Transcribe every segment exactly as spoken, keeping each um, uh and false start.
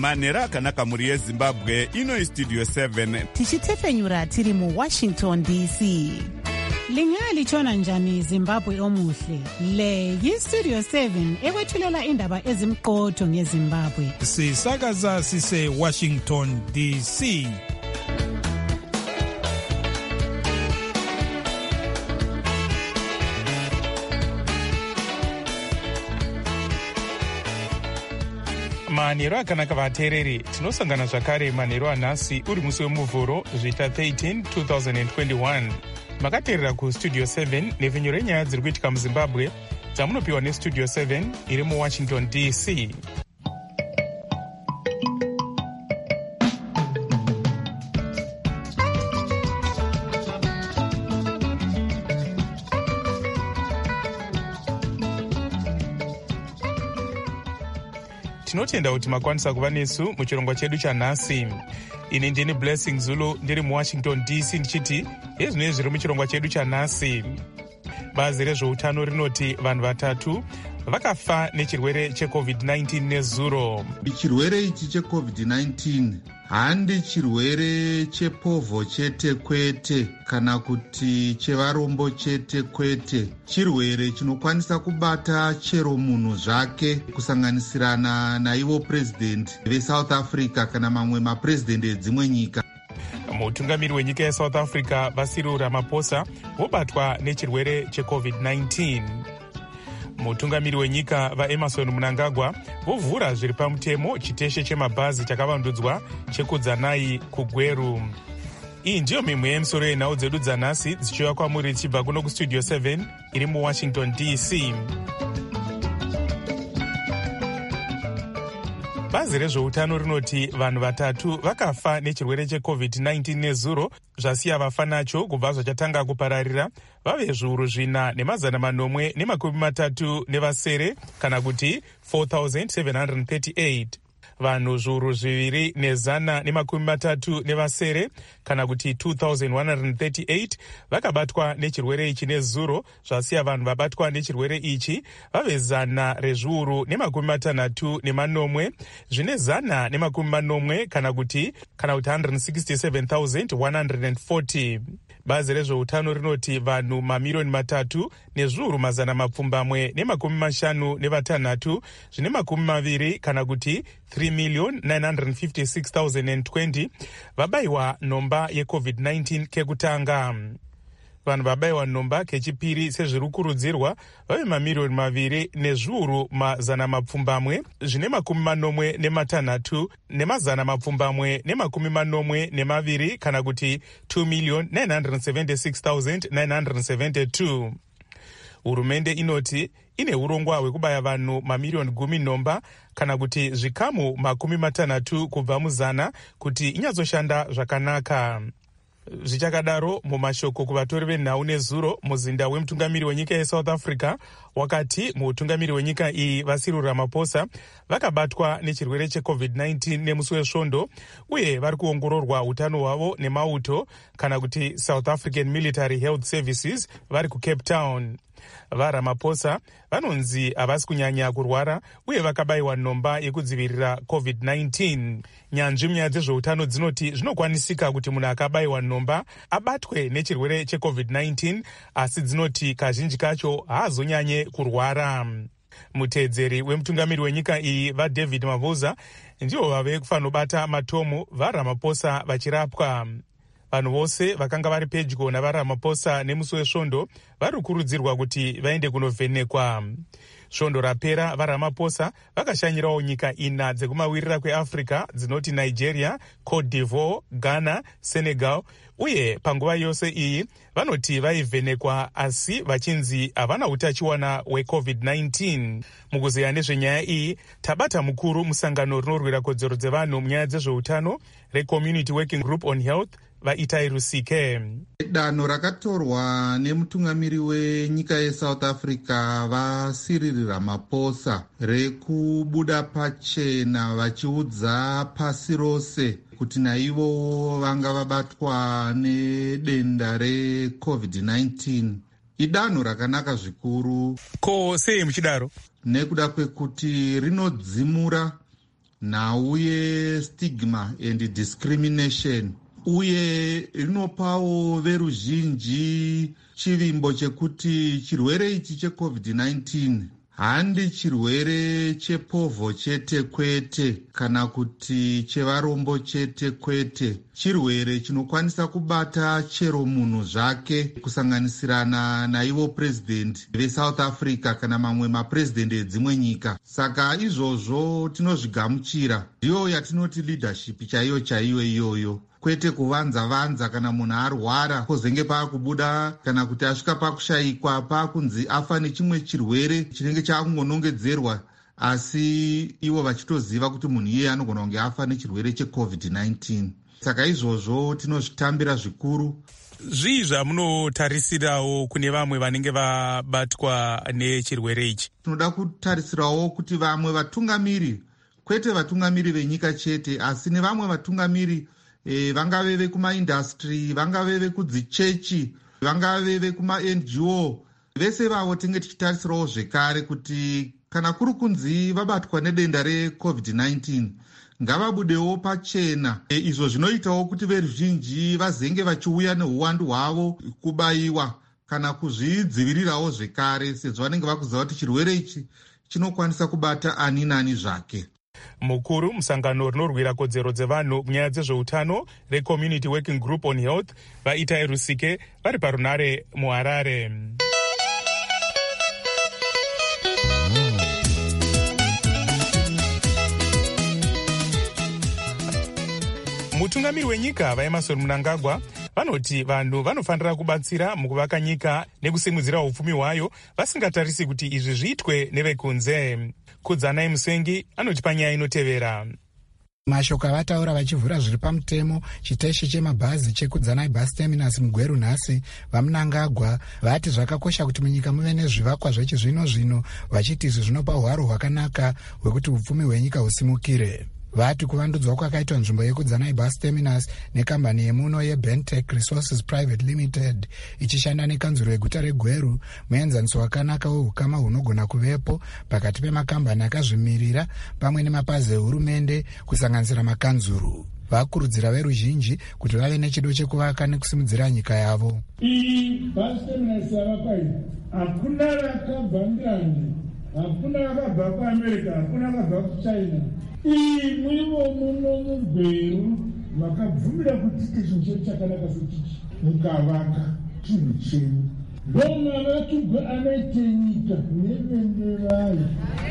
manhero akanaka mhuri yezimbabwe. Ino Studio seven tichitefenyura tiri muWashington D C. Lingalitshona njani Zimbabwe omuhle? Le yi-Studio seven ekwethulela indaba ezimqotho ngeZimbabwe. Sisakaza sise Washington D C. Manhero akanaka vateereri, tinosangana zvakare manhero anhasi uri musi wemuvhuro zvita thirteen twenty twenty-one. Makateerera kuStudio seven nepfenyo renyaya dziri kuitika muZimbabwe dzamunopiwa neStudio seven iri muWashington D C. Tinotenda kuti makwanisa kuva nesu muchirongwa chedu chanhasi. Ini ndini Blessing Zulu ndiri muWashington D C ndichiti ezvinenge zviri muchirongwa chedu chanhasi. Bazi rezveutano rinoti vanhu vatatu vakafa nechirwere checovid nineteen nezuro. Chirwere ichi checovid nineteen handi chirwere chepovho chete kwete kana kuti chevarombo chete kwete. Chirwere chinokwanisa kubata chero munhu zvake, kusanganisirana naivo president veSouth Africa kana mamwe mapresident edzimwe nyika. Mutungamiri wenyika yeSouth Africa Cyril Ramaphosa vobatwa nechirwere checovid nineteen. Mutungamiri wenyika vaEmmerson Mnangagwa vovhura zviri pamutemo chiteshe chemabhazi chakavandudzwa chekudzanai kuGweru. Iyi ndiyo mimwe yemisoro yenhau dzedu dzanhasi dzichiuya kwamuri tichibva kuno kuStudio seven iri muWashington D C. Bazi rezveutano rinoti vanhu vatatu vakafa nechirwere checovid nineteen nezuro zvasiya vafa nacho kubva zvachatanga kupararira vave zviuru zvina nemazana manomwe nemakumi matatu nevasere kana kuti four thousand seven hundred thirty-eight. Vanhu zviuru zviviri nezana nemakumi matatu nevasere kana kuti two thousand one hundred thirty-eight vakabatwa nechirwere ichi nezuro zvasiya vanhu vabatwa nechirwere ichi vave zana rezviuru nemakumi matanhatu nemanomwe zvine zana nemakumi manomwe kana kuti kana kuti one hundred sixty-seven thousand one hundred forty. Bazi rezveutano rinoti vanhu mamiriyoni matatu nezviuru mazana mapfumbamwe nemakumi mashanu nevatanhatu zvine makumi maviri kana kuti three million nine hundred fifty-six thousand twenty vabayiwa nhomba yecovid nineteen kekutanga. Vanhu vabayiwa nhomba kechipiri sezviri kurudzirwa vave mamiriyoni maviri nezviuru mazana mapfumbamwe zvine makumi manomwe nematanhatu nemazana mapfumbamwe nemakumi manomwe nemaviri kana kuti two million nine hundred seventy-six thousand nine hundred seventy-two. Hurumende inoti ine urongwa hwekubaya vanhu mamiriyoni gumi nhomba kana kuti zvikamu makumi matanhatu kubva muzana kuti inyatsoshanda zvakanaka. Zvichakadaro, mumashoko kuvatori venhau nezuro, muzinda wemutungamiri wenyika yeSouth Africa wakati mutungamiri wenyika iyi Cyril Ramaphosa vakabatwa nechirwere checovid nineteen nemusi wesvondo uye vari kuongororwa utano hwavo nemauto kana kuti South African Military Health Services vari kuCape Town. VaRamaphosa vanonzi havasi kunyanya kurwara uye vakabayiwa nhomba yekudzivirira covid nineteen. Nyanzvi munyaya dzezveutano dzinoti zvinokwanisika kuti munhu akabayiwa nhomba abatwe nechirwere checovid nineteen asi dzinoti kazhinji kacho haazonyanye kurwara. Muteedzeri wemutungamiri wenyika iyi vaDavid Mabuza ndivo vave kufanobata matomu vaRamaphosa vachirapwa. Vanhu vose vakanga vari pedyo navaRamaphosa nemusi wesvondo vari kukurudzirwa kuti vaende kunovhenekwa. Svondo rapera vaRamaphosa vakashanyirawo nyika ina dzekumawirira kweAfrica dzinoti Nigeria, Cote d'Ivoire, Ghana, Senegal uye panguva yose iyi vanoti vaivhenekwa asi vachinzi havana utachiwana hwecovid nineteen. Mukuzeya nezvenyaya iyi tabata mukuru musangano rinorwira kodzero dzevanhu munyaya dzezveutano reCommunity Working Group on Health vaItai Rusike. Danho rakatorwa nemutungamiri wenyika yeSouth Africa vaCyril Ramaphosa rekubuda pachena vachiudza pasi rose kuti naivo vanga vabatwa nedenda recovid nineteen idanho rakanaka zvikuru. Ko sei muchidaro? Nekuda kwekuti rinodzimura nhau yestigma and discrimination, uye rinopawo veruzhinji chivimbo chekuti chirwere ichi checovid nineteen handi chirwere chepovho chete kwete kana kuti chevarombo chete kwete, chirwere chinokwanisa kubata chero munhu zvake, kusanganisirana naivo president veSouth Africa kana mamwe mapresident edzimwe nyika. Saka izvozvo tinozvigamuchira, ndiyo yatinoti leadership chaiyo chaiyo iyoyo, kwete kuvanza-vanza kana munhu arwara pozenge paakubuda kana kuti asvika pakushayikwa paakunzi afa nechimwe chirwere chinenge chaakungonongedzerwa, asi ivo vachitoziva kuti munhu iye anogona kunge afa nechirwere checovid nineteen. Saka izvozvo tinozvitambira zvikuru. Zvii zvamunotarisirawo kune vamwe vanenge vabatwa nechirwere ichi? Tinoda kutarisirawo kuti vamwe vatungamiri, kwete vatungamiri venyika chete, asi nevamwe vatungamiri E, vangave vekumaindastry, vangave vekudzichechi, vangave vekuma-N G O, vese vavo tinge tichitarisirawo zvekare kuti kana kuri kunzi vabatwa nedenda recovid nineteen ngavabudewo pachena. E, izvo zvinoitawo kuti veruzhinji vazenge vachiuya neuwandu hwavo kubayiwa kana kuzvidzivirirawo zvekare, sezvo vanenge vakuziva kuti chirwere ichi chinokwanisa kubata ani nani zvake. Mukuru musangano rinorwira kodzero dzevanhu munyaya dzezveutano reCommunity Working Group on Health vaita Rusike vari parunare muHarare. Mutungamiri wenyika vaEmmerson Mnangagwa vanoti vanhu vanofanira kubatsira mukuvaka nyika nekusimudzira upfumi hwayo vasingatarisi kuti izvi zviitwe nevekunze. Kudzanai Musengi anoti panyaya inotevera. Mashoko avataura vachivhura zviri pamutemo chiteshi chemabhazi chekudzanai bus terminus mugweru nhasi, vaMnangagwa vati zvakakosha kuti munyika muve nezvivakwa zvechizvino zvino, vachiti izvi zvinopa hwaro hwakanaka hwekuti upfumi hwenyika husimukire. Vati kuvandudzwa kwakaitwa nzvimbo yekudzanai bus terminus nekambani yemuno yeBentech Resources Private Limited ichishanda nekanzuro yeguta reGweru muenzaniso wakanaka wehukama hunogona kuvepo pakati pemakambani akazvimirira pamwe nemapazi ehurumende kusanganisira makanzuru. Vakurudzira veruzhinji kuti vave nechido chekuvaka nekusimudzira nyika yavo. Iyi bus terminus yavakwa iyi hakuna rakabva England, hakuna rakabva kuAmerica, hakuna rakabva kuChina. Iyi mwivo muno muGweru vakabvumira kuti chinhu chedu chakanaka sechichi mukavaka chinhu chenyu. Ndomavatukwe anoite nyika nevende vayo.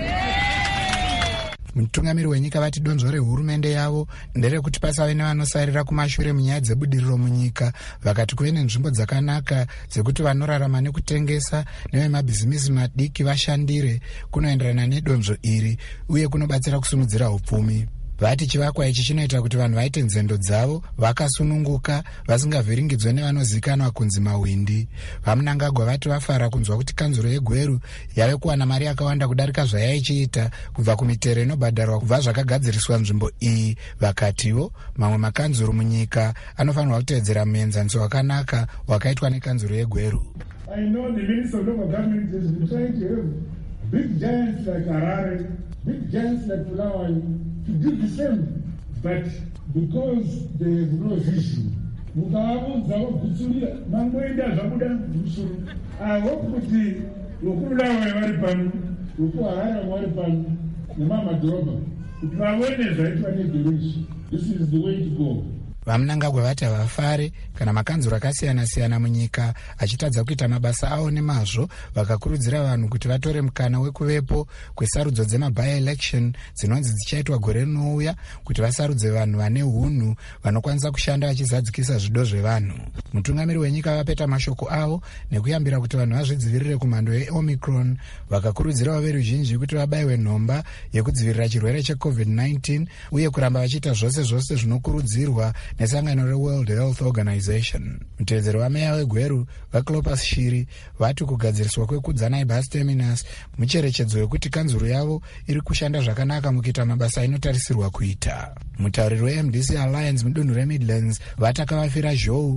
Mutungamiri wenyika vati donzvo rehurumende yavo nderekuti pasave nevanosarira kumashure munyaya dzebudiriro munyika, vakati kuve nenzvimbo dzakanaka dzekuti vanorarama nekutengesa nevemabhizimisi madiki vashandire kunoenderana nedonzvo iri uye kunobatsira kusimudzira upfumi. Vati chivakwa ichi chinoita kuti vanhu vaite nzendo dzavo vakasununguka vasingavhiringidzwe nevanozikanwa kunzi mawindi. VaMnangagwa vati vafara kunzwa kuti kanzuro yeGweru yave kuwana mari yakawanda kudarika zvayaichiita kubva kumitero inobhadharwa kubva zvakagadziriswa nzvimbo iyi. Vakatiwo mamwe makanzuro munyika anofanirwa kutevedzera muenzaniso wakanaka wakaitwa nekanzuro yeGweru. I know the Minister of Local Government has been trying to have big giants like Harare, big giants like Bulawayo to do the same, but because there is no vision, I hope kuti Bulawayo vari pano, Harare vari pano, nemama dhorobha kuti vaone zvaitwa neGweru. This is the way to go. VaMnangagwa vati havafare kana makanzuro akasiyana-siyana munyika achitadza kuita mabasa avo nemazvo, vakakurudzira vanhu kuti vatore mukana wekuvepo kwesarudzo dzema-by-election dzinonzi dzichaitwa gore rinouya kuti vasarudze vanhu vane hunhu vanokwanisa kushanda vachizadzikisa zvido zvevanhu. Mutungamiri wenyika vapeta mashoko avo nekuyambira kuti vanhu vazvidzivirire kumhando yeOmicron, vakakurudzirawo veruzhinji kuti vabayiwe nhomba yekudzivirira chirwere checovid nineteen uye kuramba vachiita zvose zvose zvinokurudzirwa nesangano reWorld Health Organization. Mutevedzeri wameya weGweru vaClopas Shiri vati kugadziriswa kwekudzanai bus terminus mucherechedzo wekuti kanzuro yavo iri kushanda zvakanaka mukuita mabasa inotarisirwa kuita. Mutauriri weM D C Alliance mudunhu reMidlands vati akavafira zhou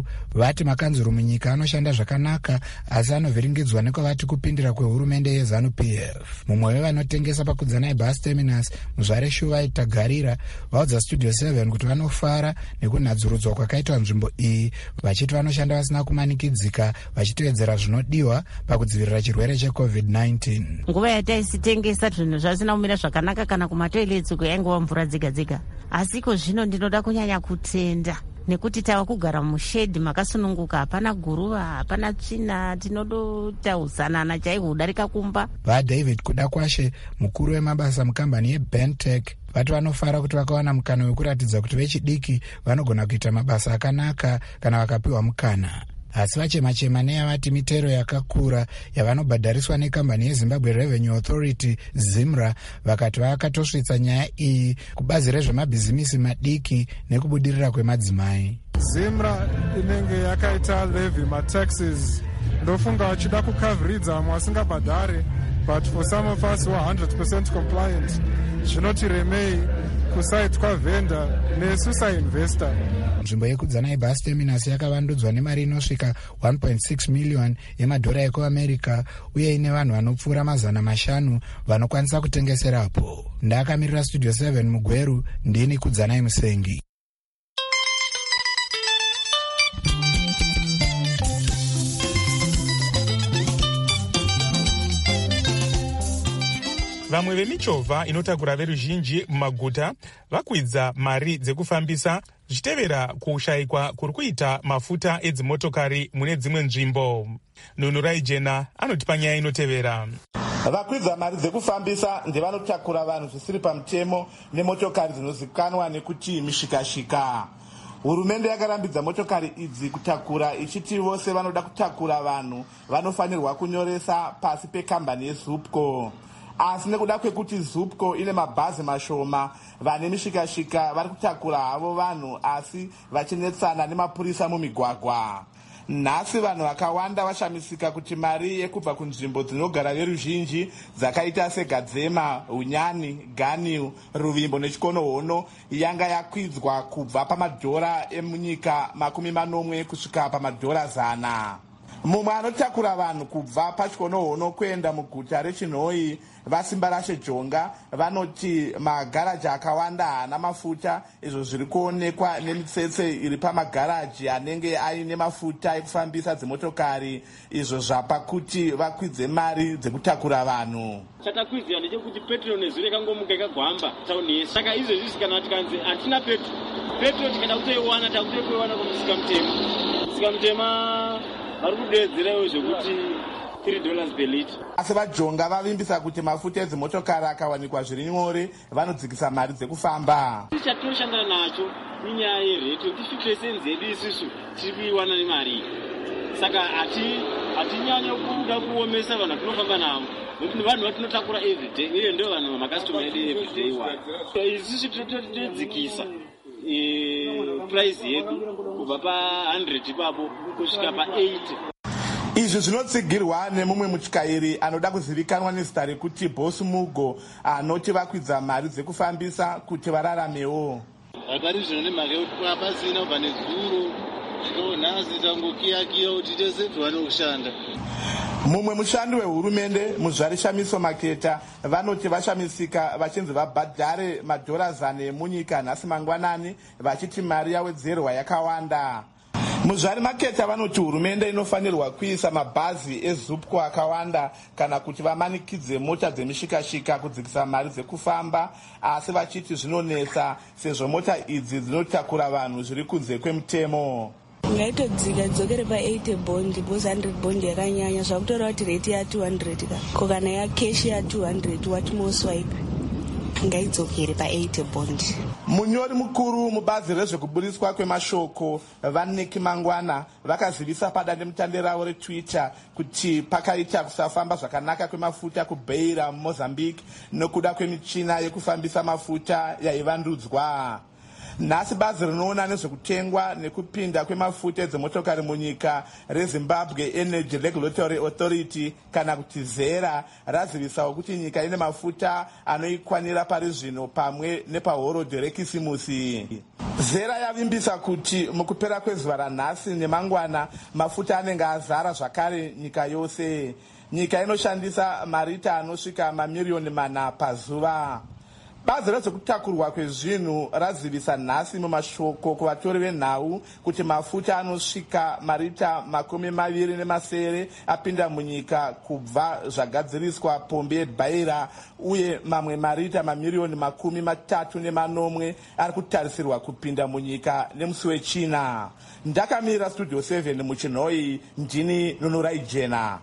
vati makanzuro munyika anoshanda zvakanaka asi anovhiringidzwa nekwavati kupindira kwehurumende yeZANU P F. Mumwe wevanotengesa pakudzana ebus terminus muzvare Shuvai Tagarira vaudza Studio seven kuti vanofara nekunadzurudzwa kwakaitwa nzvimbo iyi, vachiti vanoshanda vasina kumanikidzika vachitevedzera zvinodiwa pakudzivirira chirwere checovid nineteen. Nguva yataisitengesa zvinhu zvasina kumira zvakanaka kana kumatoiletsi yaingova mvura dzega dzega, asi iko zvino ndinoda kunyanya kutenda nekuti tava kugara mushedhi makasununguka, hapana guruva, hapana tsvina, tinodota uzanana chaihwo kudarika kumba. VaDavid Kudakwashe, mukuru wemabasa mukambani yeBentech, vati vanofara kuti vakawana mukana wekuratidza kuti vechidiki vanogona kuita mabasa akanaka kana vakapiwa mukana. Asi vachema-chema neyavati mitero yakakura yavanobhadhariswa nekambani yeZimbabwe Revenue Authority ZIMRA, vakati vakatosvitsa nyaya iyi kubazi rezvemabhizimisi madiki nekubudirira kwemadzimai. ZIMRA inenge yakaita levy mataxes, ndofunga vachida kukavridza vamwe vasingabhadhare, but for some of us who are one hundred percent compliant, zvinotiremei kusaitwa vendor nesu sainvestor. Nzvimbo yekudzana yebus terminus yakavandudzwa nemari inosvika one point six million yemadhora ekuAmerica uye ine vanhu vanopfuura mazana mashanu vanokwanisa kutengeserapo. Ndakamirira Studio seven muGweru, ndini Kudzanai Musengi. Vamwe vemichovha inotakura veruzhinji mumaguta vakwidza mari dzekufambisa zvichitevera kushayikwa kuri kuita mafuta edzimotokari mune dzimwe nzvimbo. Nunurai Jena anotipa nyaya inotevera. Vakwidza mari dzekufambisa ndevanotakura vanhu zvisiri pamutemo nemotokari dzinozivikanwa nekuti mishikashika. Hurumende yakarambidza motokari idzi kutakura ichiti vose vanoda kutakura vanhu vanofanirwa kunyoresa pasi pekambani yeZupco. Asi nekuda kwekuti Zupco ine mabhazi mashoma, vane mishikashika vari kutakura havo vanhu asi vachinetsana nemapurisa mumigwagwa. Nhasi vanhu vakawanda vashamisika kuti mari yekubva kunzvimbo dzinogara veruzhinji dzakaita seGadzema, Hunyani, Ganiu, Ruvimbo neChikonohono yanga yakwidzwa kubva pamadhora emunyika makumi manomwe kusvika pamadhora zana. Mumwe anotakura vanhu kubva paChikonohono kuenda muguta reChinhoi, vasimba rashe Jonga, vanoti magaraji akawanda haana mafuta, izvo zviri kuonekwa nemitsetse iri pamagaraji anenge aine mafuta ekufambisa dzimotokari, izvo zvapa kuti vakwidze mari dzekutakura vanhu. Chatakwidza ndechekuti petrol nezuro ikangomuka ikagwamba tauni yese. Saka izvezvi kana tikanzi hatina petrol, petrol tikada kutoiwana takutoiwana kumusika mutema. Musika mutema vari kudedzerawo zvekuti three dollars per liter. Asi vaJonga vavimbisa kuti mafuta edzimotokari akawanikwa zviri nyore vanodzikisa mari dzekufamba. Chatoshandana nacho inyaya yerate kuti fifty cents yedu isusu tiri kuiwana nemari. Saka hati hatinyanya kuda kuomesa vanhu vatinofamba navo nokuti vanhu vatinotakura everyday uye ndio vanhu makastoma edu everyday one. Isusu totodzikisa price yedu kubva pa one hundred ipapo kusvika pa eighty. Izvi zvinotsigirwa nemumwe mutyairi anoda kuzivikanwa nezita rekuti Boss Mugo, anoti vakwidza mari dzekufambisa kuti vararamewo. Pari zvino nemhaka yekuti pasina kubva nezuro zvino nhasi tangokiyakiya kuti tese vanokushanda. Mumwe mushandi wehurumende muzvari Shamiso Maketa vanoti vashamisika vachinzi vabhadhare madhora zana emunyika nhasi mangwanani vachiti mari yawedzerwa yakawanda. Muzvari Maketa vanoti hurumende inofanirwa kuisa mabhazi eZupco akawanda kana kuti vamanikidze mota dzemishikashika kudzikisa mari dzekufamba, asi vachiti zvinonesa sezvo mota idzi dzinotakura vanhu zviri kunze kwemutemo. Ngaitodzika dzokere pa eighty bond because one hundred bond yakanyanya zvakutora kuti rate ya two hundred ka ko kana ya cash ya two hundred what more swipe ngaidzokere pa eighty bond. Munyori mukuru mubazi rezvekuburiswa kwemashoko Vaniki Mangwana vakazivisa padandemutande ravo reTwitter kuti pakaita kusafamba zvakanaka kwemafuta kuBeira muMozambique nokuda kwemichina yekufambisa mafuta yaivandudzwa. Nhasi bazi rinoona nezvekutengwa nekupinda kwemafuta edzimotokari munyika reZimbabwe Energy Regulatory Authority kana kuti ZERA razivisawo kuti nyika ine mafuta anoikwanira pari zvino pamwe nepahorodhi rekisimusi. ZERA yavimbisa kuti mukupera kwezuva ranhasi nemangwana mafuta anenge azara zvakare nyika yose. Nyika inoshandisa marita anosvika mamiriyoni mana pazuva. Bazi rezvekutakurwa kwezvinhu razivisa nhasi mumashoko kuvatori venhau kuti mafuta anosvika marita makumi maviri nemasere apinda munyika kubva zvagadziriswa pombi yebhaira, uye mamwe marita mamiriyoni makumi matatu nemanomwe ari kutarisirwa kupinda munyika nemusi wechina. Ndakamira studio seven muchinhoi, ndini Nunurai Jena.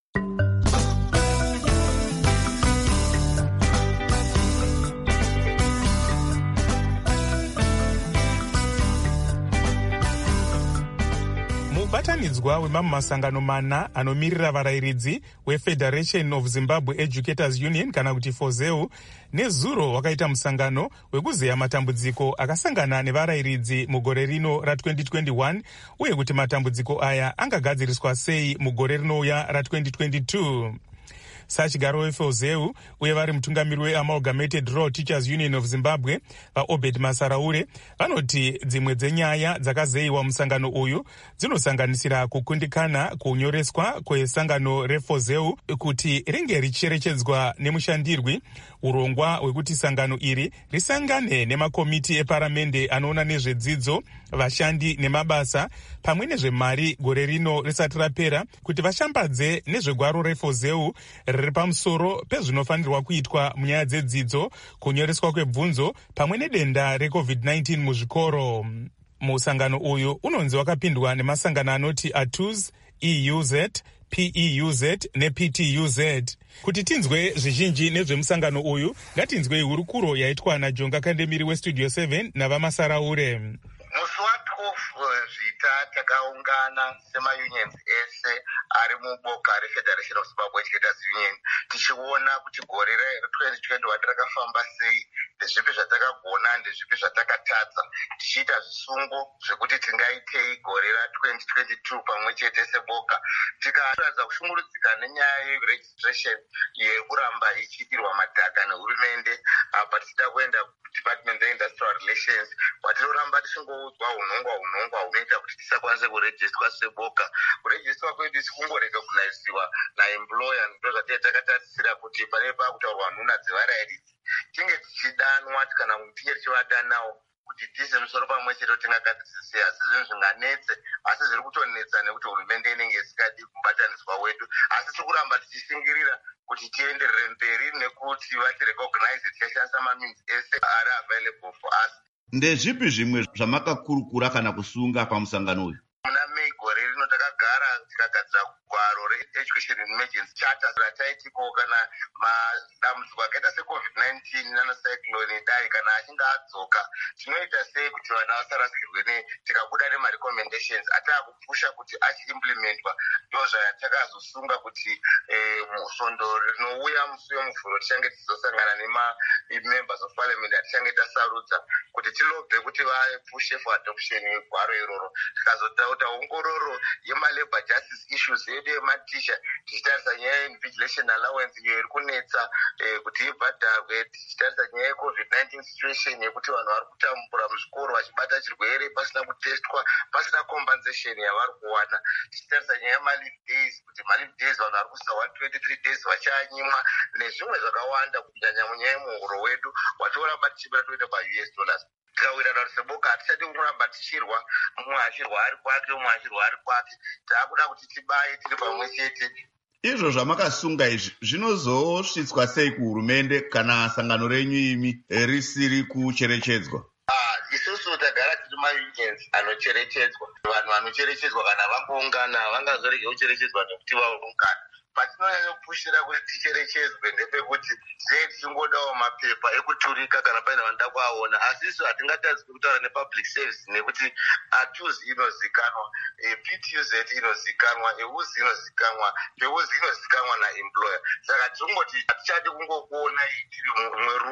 mubatanidzwa wemamwe masangano mana anomirira varayiridzi weFederation of Zimbabwe Educators Union kana kuti FOZEU nezuro wakaita musangano wekuzeya matambudziko akasangana nevarayiridzi mugore rino ra-twenty twenty-one uye kuti matambudziko aya angagadziriswa sei mugore rinouya ra-twenty twenty-two. Sachigaro weFOZEU uye vari mutungamiri weAmalgamated Rural Teachers Union of Zimbabwe vaObed Masaraure vanoti dzimwe dzenyaya dzakazeyiwa musangano uyu dzinosanganisira kukundikana kunyoreswa kwesangano reFOZEU kuti ringe richicherechedzwa nemushandirwi, urongwa hwekuti sangano iri risangane nemakomiti eparamende anoona nezvedzidzo, vashandi nemabasa pamwe nezvemari gore rino risati rapera, kuti vashambadze nezvegwaro reFOZEU riri pamusoro pezvinofanirwa kuitwa munyaya dzedzidzo, kunyoreswa kwebvunzo pamwe nedenda recovid nineteen muzvikoro. Musangano uyu unonzi wakapindwa nemasangano anoti A T U Z, E U Z, P E U Z neP T U Z. Kuti tinzwe zvizhinji nezvemusangano uyu, ngatinzwe hurukuro yaitwa naJonga Kandemiri weStudio seven navamasaraure. Musi wa12 zvita takaungana sema-unions ese ari muboka reFederation of Zimbabwe Educators Union tichiona kuti gore re-twenty twenty-one rakafamba sei, ndezvipi zvatakagona, ndezvipi zvatakatadza, tichiita zvisungo zvekuti tingaitei gore ra-twenty twenty-two pamwe chete seboka. Tikaratidza kushungurudzika nenyaya yeregistration yekuramba ichiitirwa madhaka nehurumende apa tichida kuenda kuDepartment of Industrial Relations kwatinoramba tichingoudzwa unhongwa unhongwa unoita kuti tisakwanise kurejistwa seboka. Kurejistwa kwedu tikungorekognaiziwa naemployer, ndo zvatee takatarisira kuti pane pakutaurwa nhuna dzevarayiridzi tinge tichidanwa kana tinge tichivadanawo kuti tise musoro pamwe chete tingagadzisise. Asi zvinhu zvinganetse, asi zviri kutonetsa nekuti hurumende inenge isikadi kubataniswa wedu, asi tikuramba tichishingirira kuti tienderere mberi nekuti vatirecognize tichashandisa mameans ese ari available for us. Ndezvipi zvimwe zvamakakurukura kana kusunga pamusangano uyu? Muna Mei gore rino takagara tikagadzira gwaro reEducation Emergency Charter rataitiko kana madambudziko akaita secovid nineteen nanocyclone dai kana achinge adzoka tinoita sei kuti vana vasarasikirwe, tikabuda nemarecommendations atakupusha kuti achiimplementwa. Ndo zvatakazosunga kuti musondo rinouya musi wemuvhuro tichange tichizosangana nema-members of parliament atichange tasarudza kuti tilobve kuti vapushe for adoption yegwaro iroro. Tikazotauta ongororo yemalabor justice issues yedu yematicha tichitarisa nyaya ye-invigilation allowance iyo iri kunetsa kuti ibhadharwe, tichitarisa nyaya yecovid nineteen situation yekuti vanhu vari kutambura muzvikoro vachibata chirwere pasina kutestwa, pasina compensation yavari kuwana. Tichitarisa nyaya yemalive days kuti malive days vanhu vari kusa one hundred twenty-three days vachanyimwa, nezvimwe zvakawanda kunyanya munyaya yemuhuro wedu watoramba tichibira toita pa-U S dollars. Tikawirana seboka hatichadi kuramba tichirwa, mumwe achirwa ari kwake, mumwe achirwa ari kwake. Taakuda kuti tibaye tiri pamwe chete. Izvo zvamakasunga izvi zvinozosvitswa sei kuhurumende kana sangano renyu imi risiri kucherechedzwa? Ah, isusu tagara tiri ma-unions anocherechedzwa. Vanhu vanocherechedzwa kana vangoungana vangazorege kucherechedzwa nekuti vaungana. Patinonyanya kupushira kuti ticherechedzwe ndepekuti sei tichingodawo mapepa ekuturika kana paine vanoda kuaona, asi isu hatingatadzi kutaura nepublic service nekuti A T U Z inozikanwa, P T U Z inozikanwa, E U Z inozikanwa, P E U Z inozikanwa naemployer. Saka tingoti hatichadi kungokuona tiri mumwe rumu.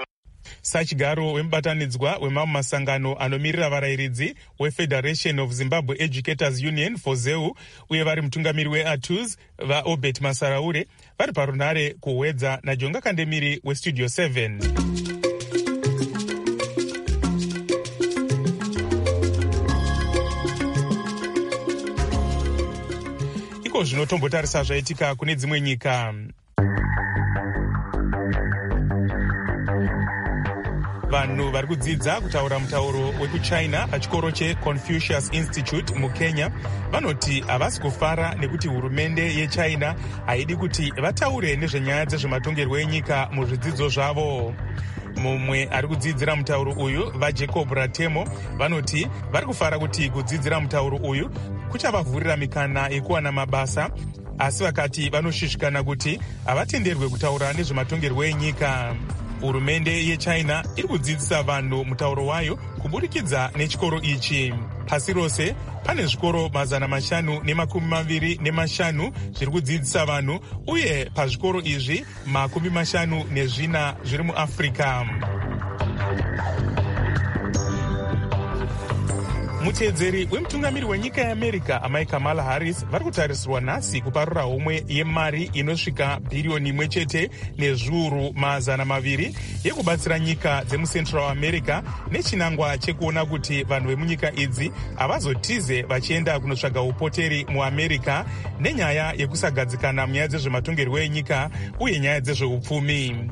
Sachigaro wemubatanidzwa wemamwe masangano anomirira varayiridzi weFederation of Zimbabwe Educators Union FOZEU uye vari mutungamiri weA T U S vaObert Masaraure vari parunhare kuhwedza naJonga Kandemiri weStudio seven. Iko zvino tombotarisa zvaitika kune dzimwe nyika. Vanhu vari kudzidza kutaura mutauro wekuchina pachikoro cheConfucius Institute muKenya vanoti havasi kufara nekuti hurumende yeChina haidi kuti vataure nezvenyaya dzezvematongerwo enyika muzvidzidzo zvavo. Mumwe ari kudzidzira mutauro uyu vaJacob Ratemo vanoti vari kufara kuti kudzidzira mutauro uyu kuchavavhurira mikana yekuwana mabasa, asi vakati vanoshushikana kuti havatenderwe kutaura nezvematongerwo enyika. Hurumende yeChina iri kudzidzisa vanhu mutauro wayo kuburikidza nechikoro ichi. Pasi rose pane zvikoro mazana mashanu nemakumi maviri nemashanu zviri kudzidzisa vanhu, uye pazvikoro izvi makumi mashanu nezvina zviri muAfrica. Muteedzeri wemutungamiri wenyika yeAmerica amai Kamala Harris vari kutarisirwa nhasi kuparura homwe yemari inosvika bhiriyoni imwe chete nezviuru mazana maviri yekubatsira nyika dzemuCentral America nechinangwa chekuona kuti vanhu vemunyika idzi havazotize vachienda kunotsvaga upoteri muAmerica nenyaya yekusagadzikana munyaya dzezvematongerwo enyika uye nyaya dzezveupfumi.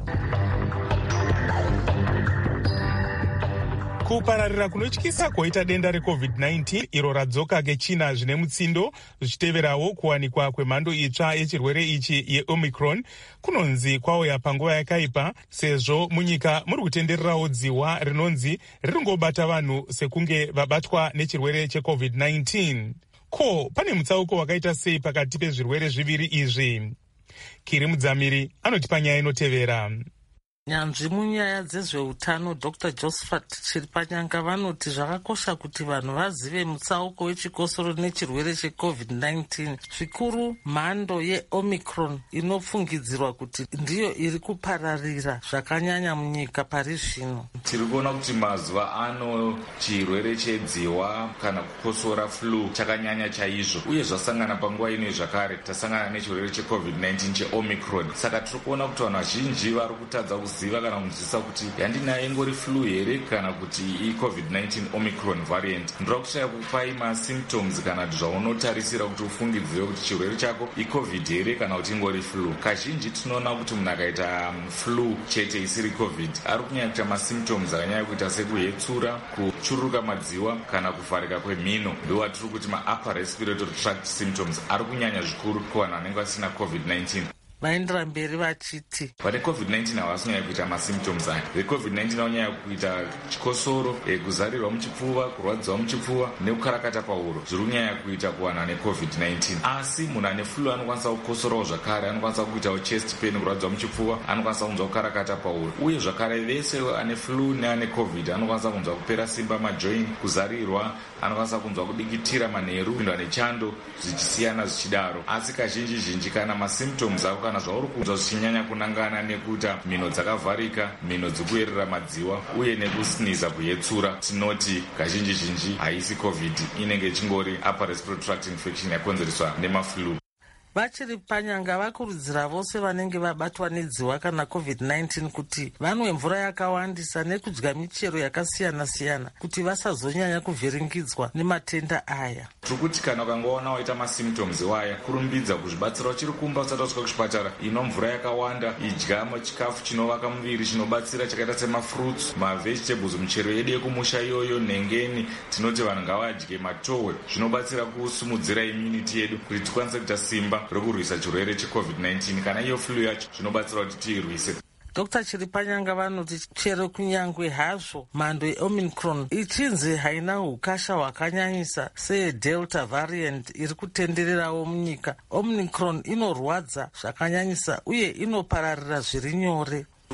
Kupararira kunotyisa kwaita denda reCovid nineteen iro radzoka kechina zvine mutsindo zvichiteverawo kuwanikwa kwemhando itsva yechirwere ichi yeOmicron kunonzi kwauya panguva yakaipa, sezvo munyika muri kutendererawo dziwa rinonzi riringobata vanhu sekunge vabatwa nechirwere cheCovid nineteen. Ko, pane mutsauko wakaita sei pakati pezvirwere zviviri izvi? Kiri Mudzamiri anotipa nyaya inotevera. Nyanzvi munyaya dzezveutano Doctor Josephat Chiripanyanga vanoti zvakakosha kuti vanhu vazive mutsauko wechikosoro nechirwere cheCovid nineteen, zvikuru mhando yeOmicron inofungidzirwa kuti ndiyo iri kupararira zvakanyanya munyika pari zvino. Tiri kuona kuti mazuva ano chirwere chedziwa kana kukosora flu chakanyanya chaizvo, uye zvasangana panguva ino zvakare tasangana nechirwere cheCovid nineteen cheOmicron. Saka tiri kuona kuti vanhu vazhinji vari kutadza ziva kana kunzwisisa kuti yandinayo ingori flu here kana kuti iCovid nineteen Omicron variant. Ndira kushaya kupai masymptoms kana zvaunotarisira kuti ufungidzire kuti chirwere chako iCovid here kana kuti ingori flu. Kazhinji tinoona kuti munhu akaita flu chete isiri Covid ari kunyanya kuita masymptoms akanyanya kuita sekuhetsura, kuchururuka madziwa kana kuvharika kwemhino. Ndiwo atiri kuti maupper respiratory tract symptoms ari kunyanya zvikuru kuvanhu vanenge vasina Covid nineteen. Vaendera mberi vachiti vane Covid nineteen havasi kunyanya kuita masymptoms aya. VeCovid nineteen vanonyanya kuita chikosoro, kuzarirwa muchipfuva, kurwadziwa muchipfuva nekukarakata pahuro zviri kunyanya kuita kuvanhu vane Covid nineteen. Asi munhu ane flu anokwanisa kukosorawo zvakare, anokwanisa kuitawo chest pain, kurwadziwa muchipfuva, anokwanisa kunzwa kukarakata pahuro. Uye zvakare vese ane flu neane Covid anokwanisa kunzwa kupera simba majoin, kuzarirwa, anokwanisa kunzwa kudikitira manheru, kupindwa nechando, zvichisiyana zvichidaro. Asi kazhinji zhinji kana masymptoms ako kana zvauri kunzwa zvichinyanya kunangana nekuta mhino dzakavharika, mhino dzekuyerera madziwa uye nekusiniza kuyetsura, tinoti kazhinji zhinji haisi Covid, inenge ichingori upper respiratory tract infection yakonzereswa nemaflu. Vachiripanyanga vakurudzira vose vanenge vabatwa nedziwa kana Covid nineteen kuti vanwe mvura yakawandisa nekudya michero yakasiyana siyana kuti vasazonyanya kuvhiringidzwa nematenda aya. Tikuti kana ukangoona waita masymptoms waya, kurumbidza kuzvibatsira uchiri kumba usati wasvika kuchipatara. Ino mvura yakawanda, idya chikafu chinovaka muviri chinobatsira chakaita semafruits, mavegetables, michero yedu yekumusha iyoyo, nhengeni. Tinoti vanhu ngavadye matowe, zvinobatsira kusimudzira immunity yedu kuti tikwanise kuita simba rokurwisa chirwere cheCovid nineteen. Kana iyo flu yacho zvinobatsira kuti tiirwise. Doctor Chiripanyanga vanoti chero kunyangwe hazvo mhando yeOmicron ichinzi haina ukasha hwakanyanyisa seDelta variant iri kutendererawo munyika, Omicron inorwadza zvakanyanyisa uye inopararira zviri nyore.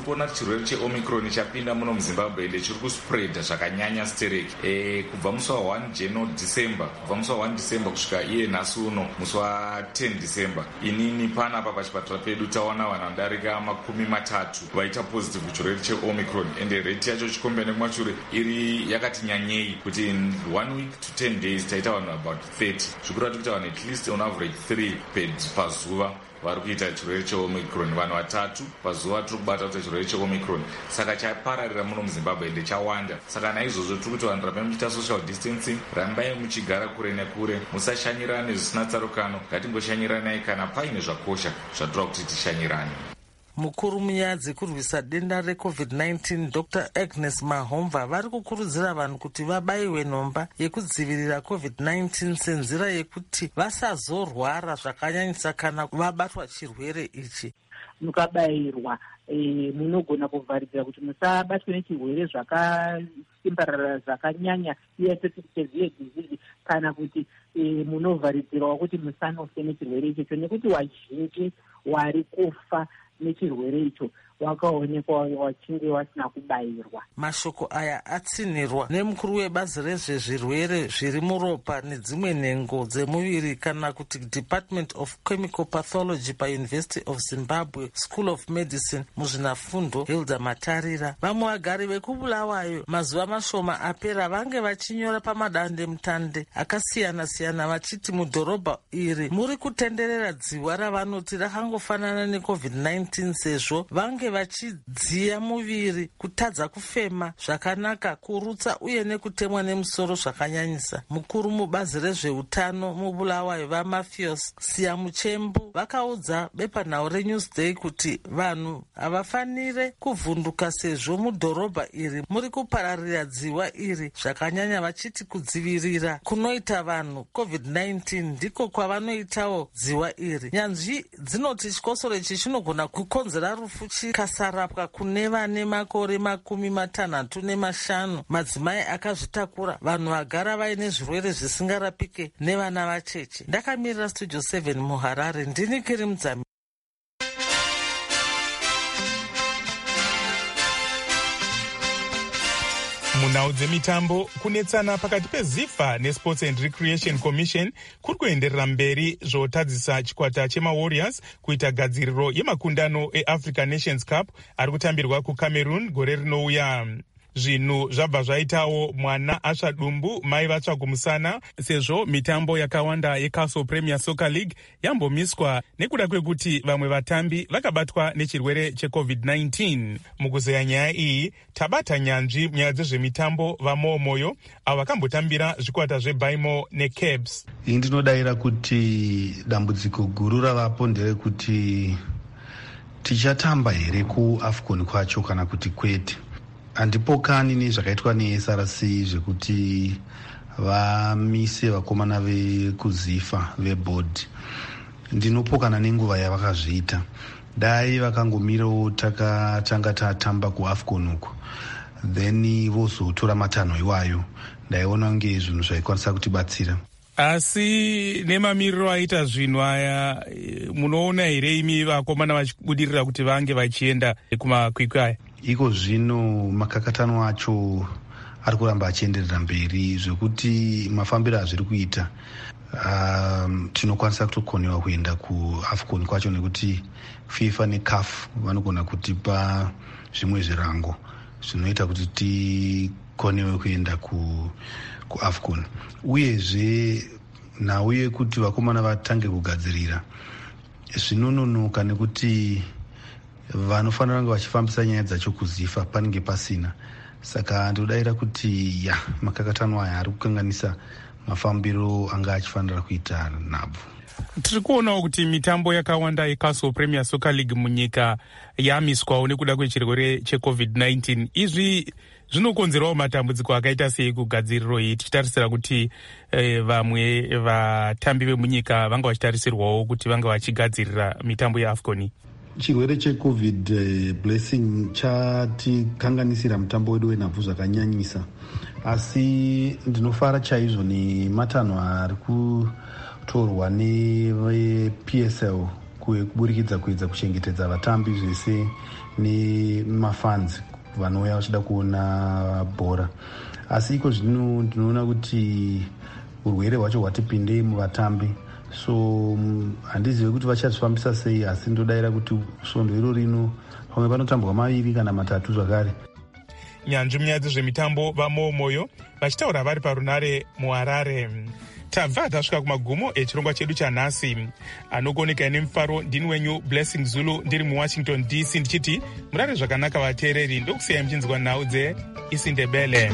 kuona kuti chirwere cheomicron chapinda muno muzimbabwe ende chiri kuspreada zvakanyanya stereki. E, kubva musi wa one January December kubva musi wa one December kusvika iye nhasi uno musi wa ten December inini panapa pachipatara pedu taona vanhu vanodarika makumi matatu vaita positive kuchirwere cheomicron ende rate yacho chikombene kumashure iri yakati nyanyei kuti in one week to ten days taita vanhu about thirty zvikurati kuti vanhu at least on average three pazuva vari kuita chirwere cheomicron, vanhu vatatu pazuva tiri kubata kuita chirwere cheomicron. Saka chapararira muno muzimbabwe ende chawanda. Saka naizvozvo tiri kuti vanhu rambai muchiita social distancing, rambai muchigara kure nekure, musashanyirane zvisina tsarukano, ngatingoshanyiranai kana paine zvakosha zvatora kuti tishanyirane. Mukuru munyaya dzekurwisa denda recovid nineteen Dr Agnes Mahomva vari kukurudzira vanhu kuti vabayiwe nhomba yekudzivirira covid nineteen senzira yekuti vasazorwara zvakanyanyisa kana vabatwa chirwere ichi. Mukabayirwa e, munogona kuvharidzira kuti musabatwe nechirwere zvakasimbarara zvakanyanya iye severe disease kana kuti e, munovharidzirawo kuti musanofe nechirwere ichocho nekuti wazhinji wari kufa nechirwere icho wakaonekwa wachinge wasina kubayirwa. Mashoko aya atsinirwa nemukuru webazi rezvezvirwere zviri muropa nedzimwe nhengo dzemuviri kana kuti Department of Chemical Pathology paUniversity of Zimbabwe School of Medicine muzvinafundo Hilda Matarira. Vamwe vagari vekubulawayo mazuva mashoma apera vange vachinyora pamadande mutande akasiyana siyana vachiti mudhorobha iri muri kutenderera dziwa ravanoti rakangofanana necovid nineteen sezvo vange vachidziya muviri, kutadza kufema zvakanaka, kurutsa uye nekutemwa nemusoro zvakanyanyisa. Mukuru mubazi rezveutano mubulawayo vaMafios Siyamuchembu vakaudza bepanhau reNewsday kuti vanhu havafanire kuvhunduka sezvo mudhorobha iri muri kupararira dziwa iri zvakanyanya, vachiti kudzivirira kunoita vanhu covid nineteen ndiko kwavanoitawo dziwa iri. Nyanzvi dzinoti chikosoro ichi chinogona kukonzera rufu chikasarapwa kune vane makore makumi matanhatu nemashanu, madzimai akazvitakura, vanhu vagara vaine zvirwere zvisingarapike nevana vacheche. Ndakamirira Studio seven muHarare, ndini Kiri Mudzami. Munhau dzemitambo, kunetsana pakati peZIFA neSports and Recreation Commission kuri kuenderera mberi zvotadzisa chikwata chemaWarriors kuita gadziriro yemakundano eAfrican Nations Cup ari kutambirwa kuCameroon gore rinouya. Zvinhu zvabva zvaitawo mwana asva dumbu mai vatsva kumusana sezvo mitambo yakawanda yeCastle Premier Soccer League yambomiswa nekuda kwekuti vamwe vatambi vakabatwa nechirwere checovid nineteen. Mukuzeya nyaya iyi tabata nyanzvi munyaya dzezvemitambo vamomoyo avo vakambotambira zvikwata zveBaimo neCabs. Ini ndinodayira kuti dambudziko guru ravapo nderekuti tichatamba here kuAFCON kwacho kana kuti kwete. Handipokani nezvakaitwa neS R C zvekuti vamise vakomana vekuZIFA veboard. Ndinopokana nenguva yavakazviita. Dai vakangomirawo takatanga tatamba kuAFCON uko, then vozotora matanho iwayo, ndaiona kunge zvinhu zvaikwanisa kutibatsira. Asi nemamiriro aita zvinhu aya, munoona here imi vakomana vachibudirira kuti vange vachienda kumakwikwi aya? Iko zvino makakatano acho ari kuramba achienderera mberi zvekuti mafambiro azviri kuita um, tinokwanisa kutokonewa kuenda kuAFCON kwacho nekuti FIFA neCAF vanogona kutipa zvimwe zvirango zvinoita kuti tikonewe kuenda ku, kuAFCON. Uyezve nhau yekuti vakomana vatange kugadzirira zvinononoka nekuti vanofanira kunge vachifambisa nyaya dzacho kuZIFA panenge pasina. Saka ndodayira kuti ya makakatano aya ari kukanganisa mafambiro anga achifanira kuita nhabvu. Tiri kuonawo kuti mitambo yakawanda yeCastle Premier Soccer League munyika yamiswawo nekuda kwechirwere checovid nineteen. Izvi zvinokonzerawo matambudziko akaita sei kugadziriro iyi, tichitarisira kuti eh, vamwe vatambi vemunyika vanga vachitarisirwawo kuti vanga vachigadzirira mitambo yeAFCON. Chirwere checovid uh, blessing chatikanganisira mutambo wedu wenhabvu zvakanyanyisa, asi ndinofara chaizvo nematanho ari kutorwa neP S L kuburikidza kuedza kuchengetedza vatambi zvese nemafans vanouya vachida kuona bhora. Asi iko zvino ndinoona kuti urwere hwacho hwatipindei muvatambi, so handizivi kuti vachazvifambisa sei, asi ndodayira kuti svondo iro rino pamwe panotambwa maviri kana matatu zvakare. Nyanzvi munyaya dzezvemitambo vamomoyo vachitaura vari parunare muHarare. Tabva tasvika kumagumo echirongwa chedu chanhasi. Anogoneka nemufaro ndini wenyu Blessing Zulu ndiri muWashington D C ndichiti murare zvakanaka vateereri, ndokusiyai muchinzwa nhau dzeIsindebele.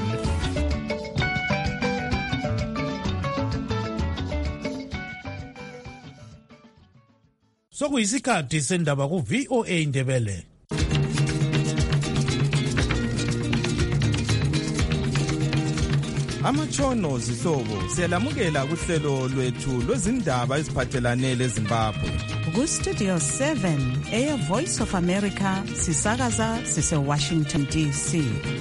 Sokuyisikhathi sendaba ku V O A Indebele. Amatshono zihlobo siyalamukela kuhlelo lwethu lwezindaba eziphathelane leZimbabwe. Ku Studio seven Air Voice of America sisakaza sise Washington D C.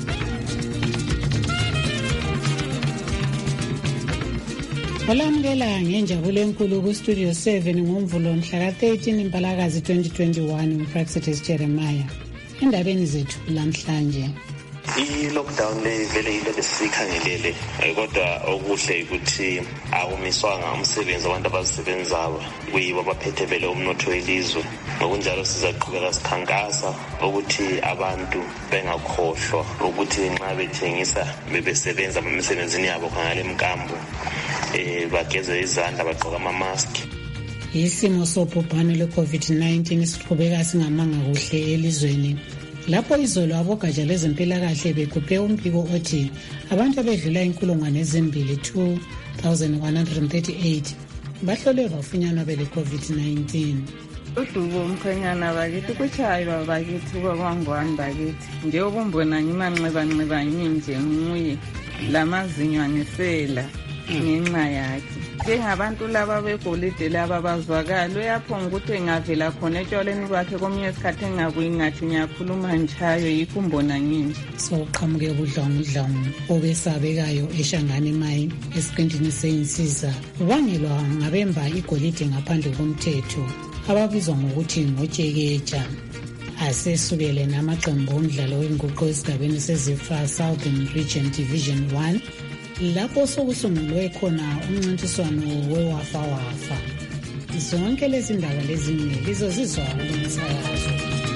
Olamukela ngenjabulo enkulu ku Studio seven ngomvulo mhla ka thirteen Mpalakazi twenty twenty-one uPraxis Jeremiah. Endabeni zethu namhlanje. I-lockdown le vele into besikhangelele, kodwa okuhle ukuthi akumiswanga umsebenzi abantu abazisebenzayo kuyibo abaphethe vele umnotho welizwe. Ngokunjalo sizaqhubeka sikhankasa ukuthi abantu bengakhohlwa ukuthi nxa bethengisa bebesebenza emsebenzini yabo khangale emkambo eh bageze izandla bagqoka ama-mask. Isimo sobhubhane lwe-COVID nineteen siqhubeka singamanga kuhle elizweni. Lapho izolo abogatsha lezempilakahle bekhuphe umbiko othi abantu abedlula inkulungwane ezimbili two thousand one hundred thirty-eight bahlolwe bafunyanwa bele-COVID nineteen. Udubo umkhwenyana bakithi kuchaywa bakithi kwakwangwani bakithi njengokumbona ngimanxeba-nxeba nje nguye lamazinyo anisela ngenxa yakhe. Njengabantu laba begolide laba bazwakala uyaphonga ukuthi engavela khona etshwaleni kwakhe komunye isikhathi engabuyi ngathi ngiyakhuluma ntshayo yikho umbona nginje. Sokuqhamuke ubudlwangudlwangu obesabekayo eShangane Mayi esiqintini seyinsiza ubangelwa ngabemba igolide ngaphandle komthetho ababizwa ngokuthi ngotsheketsha. Asesukele namaqembu omdlalo wenguqu esigabeni seZifa Southern Region Division one lapho sokusungulwe khona umncintiswano wewafa-wafa. Zonke lezi ndaba lezinye lizozizwa kulomsakazo.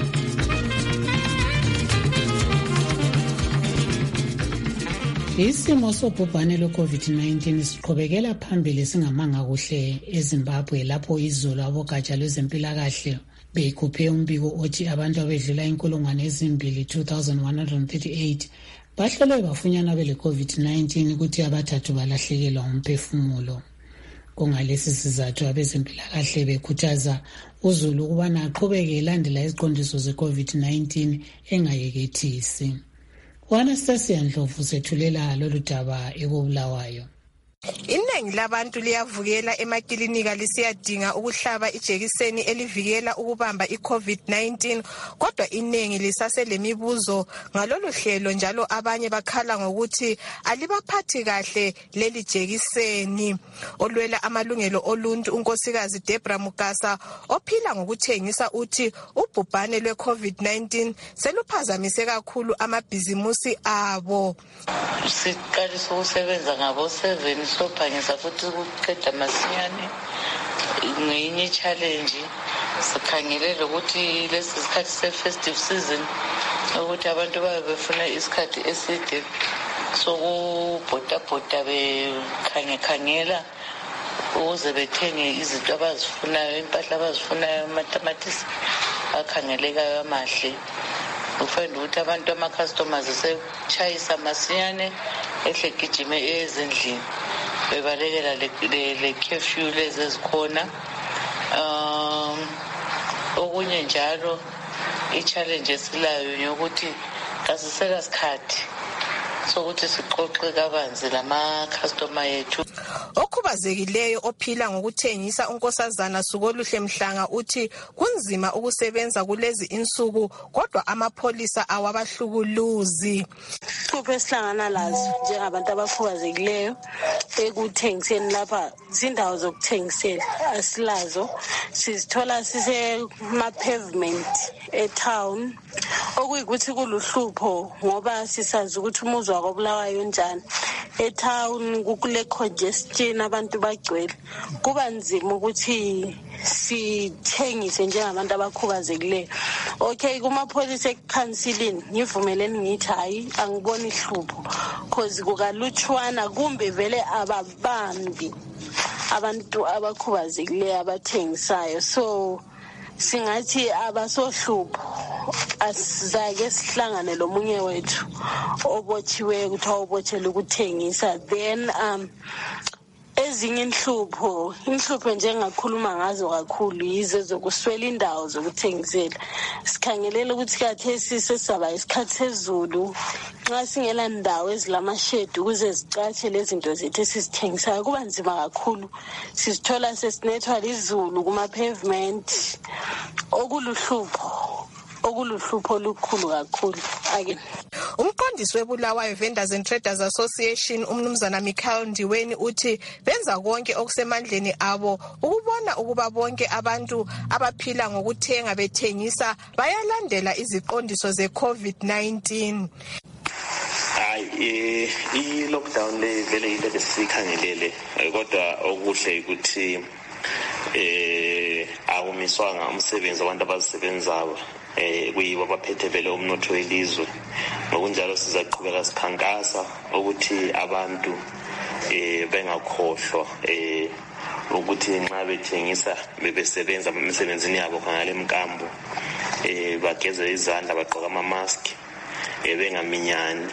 Isimo sobhubhane lwe-COVID nineteen siqhubekela phambili singamanga kuhle eZimbabwe lapho izolo abogatsha lwezempilakahle beyikhuphe umbiko othi abantu abedlula inkulungwane ezimbili two thousand one hundred thirty-eight bahlolwe bafunyanwa bele-COVID nineteen ukuthi abathathu balahlekelwa umphefumulo. Kungalesi sizathu abezempilakahle bekhuthaza uzulu ukubana aqhubeke elandela iziqondiso ze-COVID nineteen engayekethisi. U-Anastasia Ndlovu sethulela lolu daba ekobulawayo. Iningi labantu liyavukela emakilinika lisiyadinga ukuhlaba ijekiseni elivikela ukubamba i-COVID nineteen, kodwa iningi lisaselemibuzo ngalolu hlelo njalo abanye bakhala ngokuthi alibaphathi kahle leli jekiseni. Olwela amalungelo oluntu unkosikazi Debra Mukasa ophila ngokuthengisa uthi ubhubhane lwe-COVID nineteen seluphazamise kakhulu amabhizimusi abo. Siqalisa ukusebenza ngabo seven sophangisa futhi ukuqeda masinyane ngenye challenge sikhangelele ukuthi lesi sikhathi se-festive season ukuthi abantu babe befuna isikhathi eside sokubhodabhoda bekhangekhangela ukuze bethenge izinto abazifunayo, impahla abazifunayo, amatamatisi akhangelekayo amahle. Ufunda ukuthi abantu ama-customers setshayisa masinyane ehle gijime ezindlini bebalekela le-curfew lezi ezikhona. Um, okunye njalo i-challenge esilayo yokuthi kasisela sikhathi sokuthi sixoxe kabanzi lama-customer yethu. okhubazekileyo ophila ngokuthengisa unkosazana Sukoluhle Mhlanga uthi kunzima ukusebenza kulezi insuku kodwa amapholisa awabahlukuluzi. Kuphe sihlangana lazo njengabantu abakhubazekileyo ekuthengiseni lapha zindawo zokuthengisela asilazo, sizithola sisema pavement etown okuyikuthi kuluhlupho ngoba sisazi ukuthi umuzwa wako Bulawayo njani. Etown kukule congestion abantu bagcwele, kuba nzima ukuthi sithengise njengabantu abakhubazekileyo. Okay, kumapholisa ecounseling ngivumeleni ngithi hayi angiboni ihlupho cause kukalutshwana kumbe vele ababambi abantu abakhubazekileyo abathengisayo, so singathi abasohlupho asizake sihlangane lomunye wethu obotshiwe ukuthi awubotshelwe ukuthengisa. Then um ezinye inhlupho inhlupho njengakhuluma ngazo kakhulu yize zokuswela indawo zokuthengisela. Sikhangelela ukuthi kathesi sesaba isikhathi sezulu, nxa singela ndawo ezilamashedi ukuze zicatshe lezinto zethu esizithengisayo kuba nzima kakhulu. Sizithola sesinethwa lizulu kuma pavement okuluhlupho okuluhlupho olukhulu kakhulu. Ake Umqondisi weBulawayo Vendors and Traders Association umnumzana Michael Ndiweni uthi benza konke okusemandleni abo ukubona ukuba bonke abantu abaphila ngokuthenga bethengisa bayalandela iziqondiso ze COVID nineteen. Hayi i lockdown le vele into esikhangelele kodwa okuhle ukuthi eh akumiswanga umsebenzi abantu abazisebenzayo eh kuyibo abaphethe vele umnotho welizwe. Ngokunjalo sizaqhubeka sikhankasa ukuthi abantu eh bengakhohlwa eh ukuthi nxa bethengisa bebesebenza emsebenzini yabo khangale emkambo eh bageze izandla bagqoka ama mask eh bengaminyani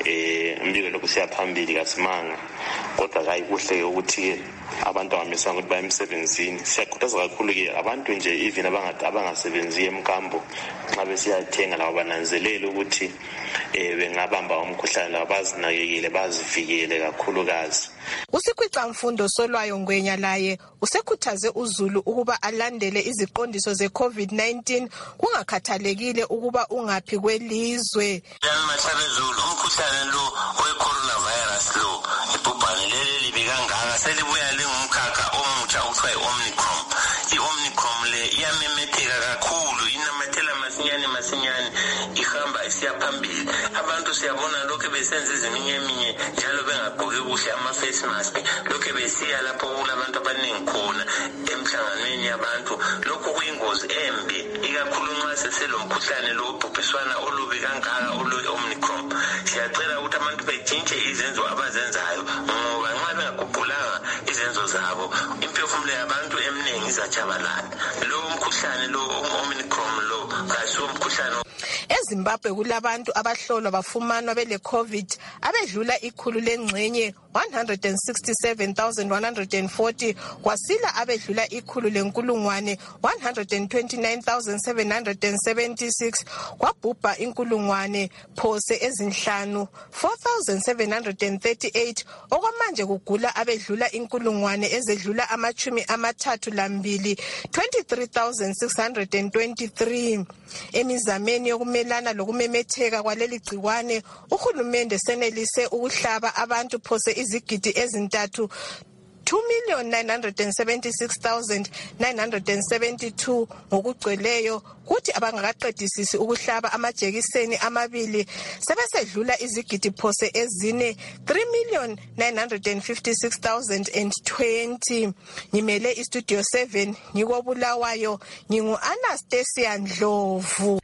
eh umbiko lokhu siyaphambili kasimanga kodwa hayi kuhle ukuthi abantu abamiswanga ukuthi bayemsebenzini. Siyakhuthaza kakhulu ke abantu nje even abangasebenzi emkambo nxa besiyathenga labo bananzelele ukuthi eh bengabamba umkhuhlane abazinakekele bazivikele kakhulukazi. Usikhwica Mfundo Solwayo Ngwenya laye usekhuthaze uZulu ukuba alandele iziqondiso ze COVID nineteen kungakhathalekile ukuba ungaphi kwelizwe. Yanamahlabezulu umkhuhlane lo we-coronavirus lo ibhubhane leli libi kangaka selibuya lingumkhakha omutsha okuthiwa i-Omicron. I-Omicron le iyamemetheka kakhulu, inamathela masinyane masinyane ihamba isiya phambili. Abantu siyabona lokho besenza ezinye eminye njalo bengagqoki kuhle ama-face mask, lokho besiya lapho kulabantu abaningi khona emhlanganweni yabantu. Lokho kuyingozi embi ikakhulu nxa seselomkhuhlane lo ubhubhiswana olubi kangaka olu-Omicron. Siyacela ukuthi abantu betshintshe izenzo abazenzayo ngoba nxa bengaguqulanga izenzo zabo imphefumulo yabantu eminingi izatshabalala. Lo mkhuhlane lo Omicron lo kasiwo umkhuhlane. EZimbabwe kulabantu abahlolwa bafumanwa bele COVID abedlula ikhulu lengxenye one hundred sixty-seven thousand one hundred forty, kwasila abedlula ikhulu lenkulungwane one hundred twenty-nine thousand seven hundred seventy-six, kwabhubha inkulungwane phose ezinhlanu four thousand seven hundred thirty-eight, okwamanje kugula abedlula inkulungwane ezedlula amachumi amathathu lambili twenty-three thousand six hundred twenty-three. Emizameni yokumelana lokumemetheka kwaleli gciwane uhulumende senelise ukuhlaba abantu phose izigidi ezintathu two million nine hundred seventy-six thousand nine hundred seventy-two ngokugcweleyo, kuthi abangakaqedisisi ukuhlaba amajekiseni amabili sebesedlula izigidi phose ezine three million nine hundred fifty-six thousand twenty. Ngimele istudio seven ngikobulawayo, ngingu Anastasia Ndlovu.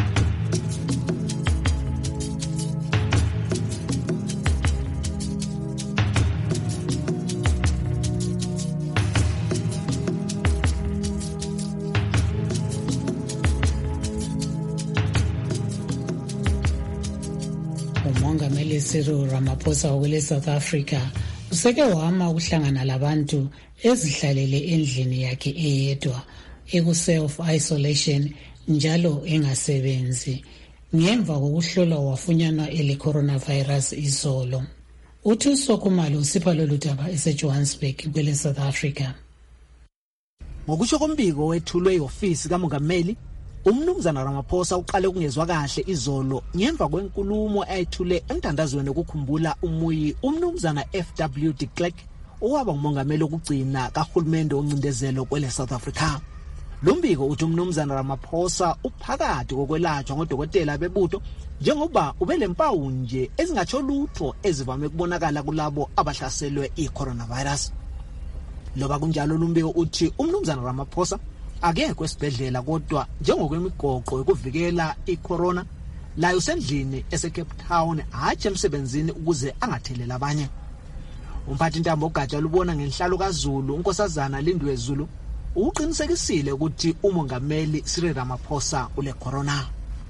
uMongameli Cyril Ramaphosa wakule South Africa useke wama ukuhlangana labantu ezihlalele endlini yakhe eyedwa eku-self isolation njalo engasebenzi ngemva kokuhlolwa wafunyanwa ele coronavirus izolo. Uthuso Khumalo usipha lolu daba eseJohannesburg kwele South Africa. Ngokusho kombiko wethulwe i-ofisi kamongameli, umnumzana Ramaphosa uqale ukungezwa kahle izolo ngemva kwenkulumo ayithule emthandazweni ukukhumbula umuyi umnumzana F W de Klerk owaba ngumongameli okugcina kahulumende oncindezelo kwele South Africa. Lo mbiko uthi umnumzana Ramaphosa uphakathi kokwelatshwa ngodokotela bebutho njengoba ubelempawu nje ezingatsho lutho ezivame kubonakala kulabo abahlaselwe i-coronavirus. Loba kunjalo lo mbiko uthi umnumzana Ramaphosa akekho esibhedlela kodwa njengokwemigoqo yokuvikela i-corona la usendlini ese-Cape Town hatshe emsebenzini ukuze angathelela abanye. Umphathi intambo ogatsha lubona ngenhlalo kaZulu unkosazana Lindwe Zulu uqinisekisile ukuthi umongameli Cyril Ramaphosa ule corona.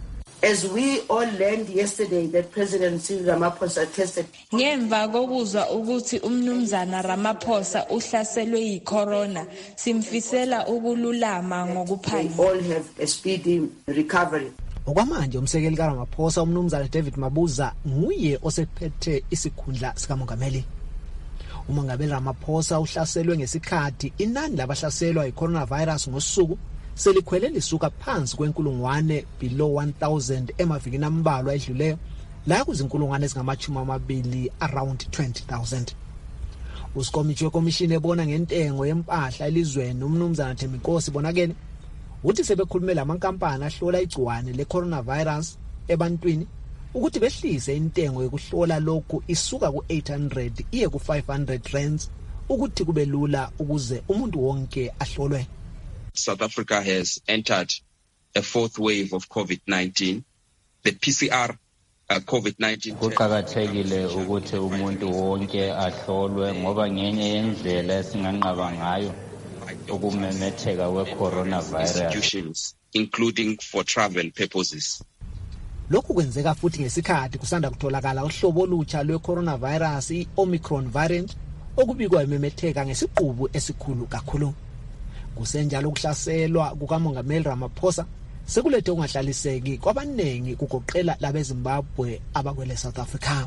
As we all learned yesterday that President Cyril Ramaphosa tested. Ngemva kokuzwa ukuthi umnumzana Ramaphosa uhlaselwe yi-corona, simfisela ukululama ngokuphangisa. All have a speedy recovery. Okwamanje umsekeli kaRamaphosa umnumzana David Mabuza nguye osephethe isikhundla sikamongameli. Umongameli Ramaphosa uhlaselwe ngesikhathi inani labahlaselwa yi-coronavirus ngosuku selikhwele lisuka phansi kwenkulungwane below one thousand emavikini ambalwa edluleyo la kuzinkulungwane ezingamachumi amabili around twenty thousand. Usikomitshi wekomishini ebona ngentengo yempahla elizweni umnumzana Thembinkosi bonakele uthi sebekhulume lamankampani ahlola igciwane le-coronavirus ebantwini ukuthi behlise intengo yokuhlola lokhu isuka ku eight hundred iye ku five hundred rands ukuthi kube lula ukuze umuntu wonke ahlolwe. South Africa has entered a fourth wave of COVID nineteen. The P C R uh, COVID nineteen kuqakathekile ukuthi umuntu wonke ahlolwe ngoba ngenye yendlela esinganqaba ngayo ukumemetheka we-coronavirus, institutions including for travel purposes. Lokhu kwenzeka futhi ngesikhathi kusanda kutholakala uhlobo olutsha lwe-coronavirus i-Omicron variant okubikwa imemetheka ngesiqubu esikhulu kakhulu. Kusenjalo ukuhlaselwa kukamongameli Ramaphosa sekulethe ungahlaliseki kwabanengi kugoqela labeZimbabwe abakwele South Africa.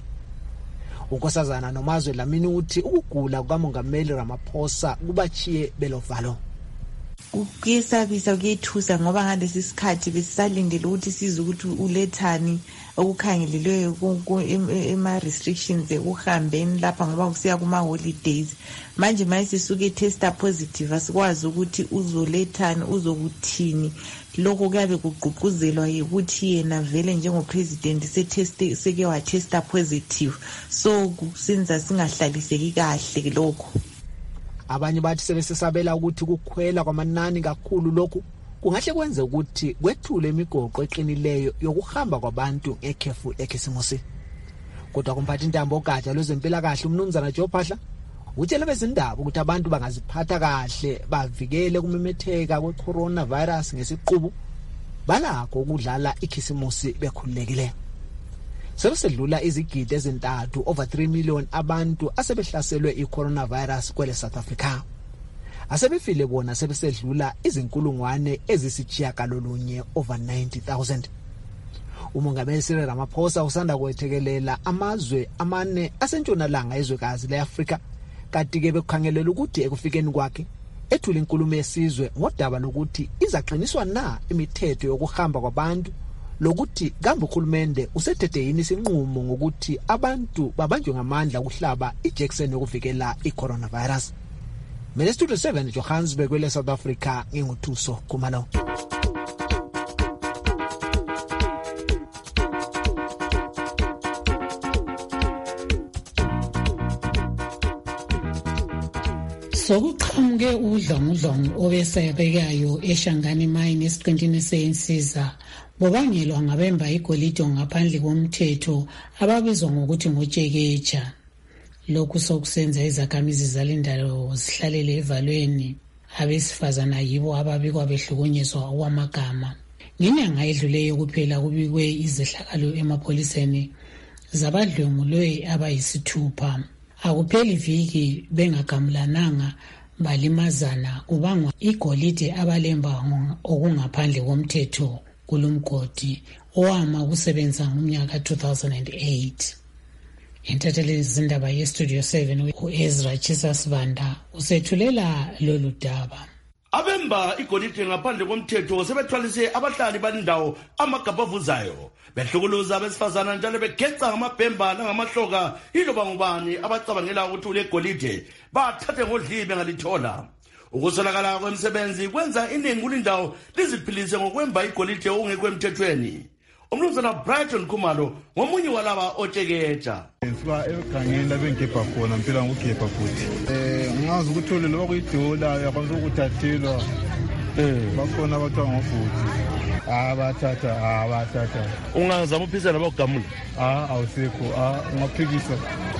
Unkosazana Nomazwe Lamini uthi ukugula kukamongameli Ramaphosa kubachiye belovalo. Ukuyesabisa kuyethusa ngoba ngalesi sikhathi besisalindele ukuthi size ukuthi ulethani okukhangelelweyo ema restrictions ekuhambeni lapha ngoba kusiya kuma holidays. Manje mayise suke testa positive asikwazi ukuthi uzolethani uzokuthini. Lokho kuyabe kuququzelwa ukuthi yena vele njengopresident seteste seke wa testa positive, so kusenza singahlaliseki kahle lokho. Abanye bathi sebesesabela ukuthi kukhwela kwamanani kakhulu lokhu kungahle kwenze ukuthi kwethule imigoqo eqinileyo yokuhamba kwabantu ekhefu ekhisimusi. Kodwa kumphathi intambo ogatsha lwezempilakahle umnumzana Joe Phahla utshela bezindaba ukuthi abantu bangaziphatha kahle bavikele kumemetheka kwe-coronavirus ngesiqubu balakho ukudlala ikhisimusi bekhululekile. Sebesedlula izigidi ezintathu over three million abantu asebehlaselwe i-coronavirus kwele South Africa. Asebefile bona sebesedlula izinkulungwane ezisitshiyagalolunye over ninety thousand. Umongameli Cyril Ramaphosa usanda kwethekelela amazwe amane asentshonalanga ezwekazi le-Afrika kanti ke bekukhangelela ukuthi ekufikeni kwakhe ethule inkulumo yesizwe ngodaba lokuthi izaqiniswa na imithetho yokuhamba kwabantu lokuthi kambe ukhulumende usethethe yini isinqumo ngokuthi abantu babanjwe ngamandla ukuhlaba iJackson yokuvikela i-coronavirus. Mina Studio seven Johannesburg kwele South Africa nginguthuso Khumalo. Sokuqhamuke udlongudlongo obesabekayo eShangani Mine esiqintini seNsiza bobangelwa ngabemba igolide ngaphandle komthetho ababizwa ngokuthi ngojekeja. Lokhu sokusenza izakhamizi zalendawo zihlalele evalweni. Abesifazana yibo ababikwa behlukunyezwa okwamagama. Ngenyanga edluleyo kuphela kubikwe izehlakalo emapholiseni zabadlwengulwe abayisithupha. Akupheli viki bengagamulananga balimazana kubangwa igolide abalemba okungaphandle komthetho kulumgodi owama kusebenza ngomnyaka two thousand eight. Intatheli zindaba yestudio seven u-Ezra Chisasibanda usethulela lolu daba. Abemba igolide ngaphandle komthetho sebethwalise abahlali balindawo amagabha avuzayo behlukuluza abesifazana njalo begeca ngamabhemba nangamahloka iloba ngubani abacabangela ukuthi ule golide bathathe ngodlibe ngalithola. Ukusolakala kwemisebenzi kwenza iningi kulindawo liziphilise ngokwemba igolide ongekho emthethweni. Umnumzana Brighton Khumalo ngomunye walaba otsheketsha. Siba egangeni la bengebha khona mpela ngogebha futhi. Eh ngazi ukuthi lo loba kuyidola yakwanza ukuthathelwa. Eh bakhona abathiwa ngofuthi. Ah bathatha ah bathatha. Ungazama uphisa laba ugamula. Ah awusekho ah ungaphikisa.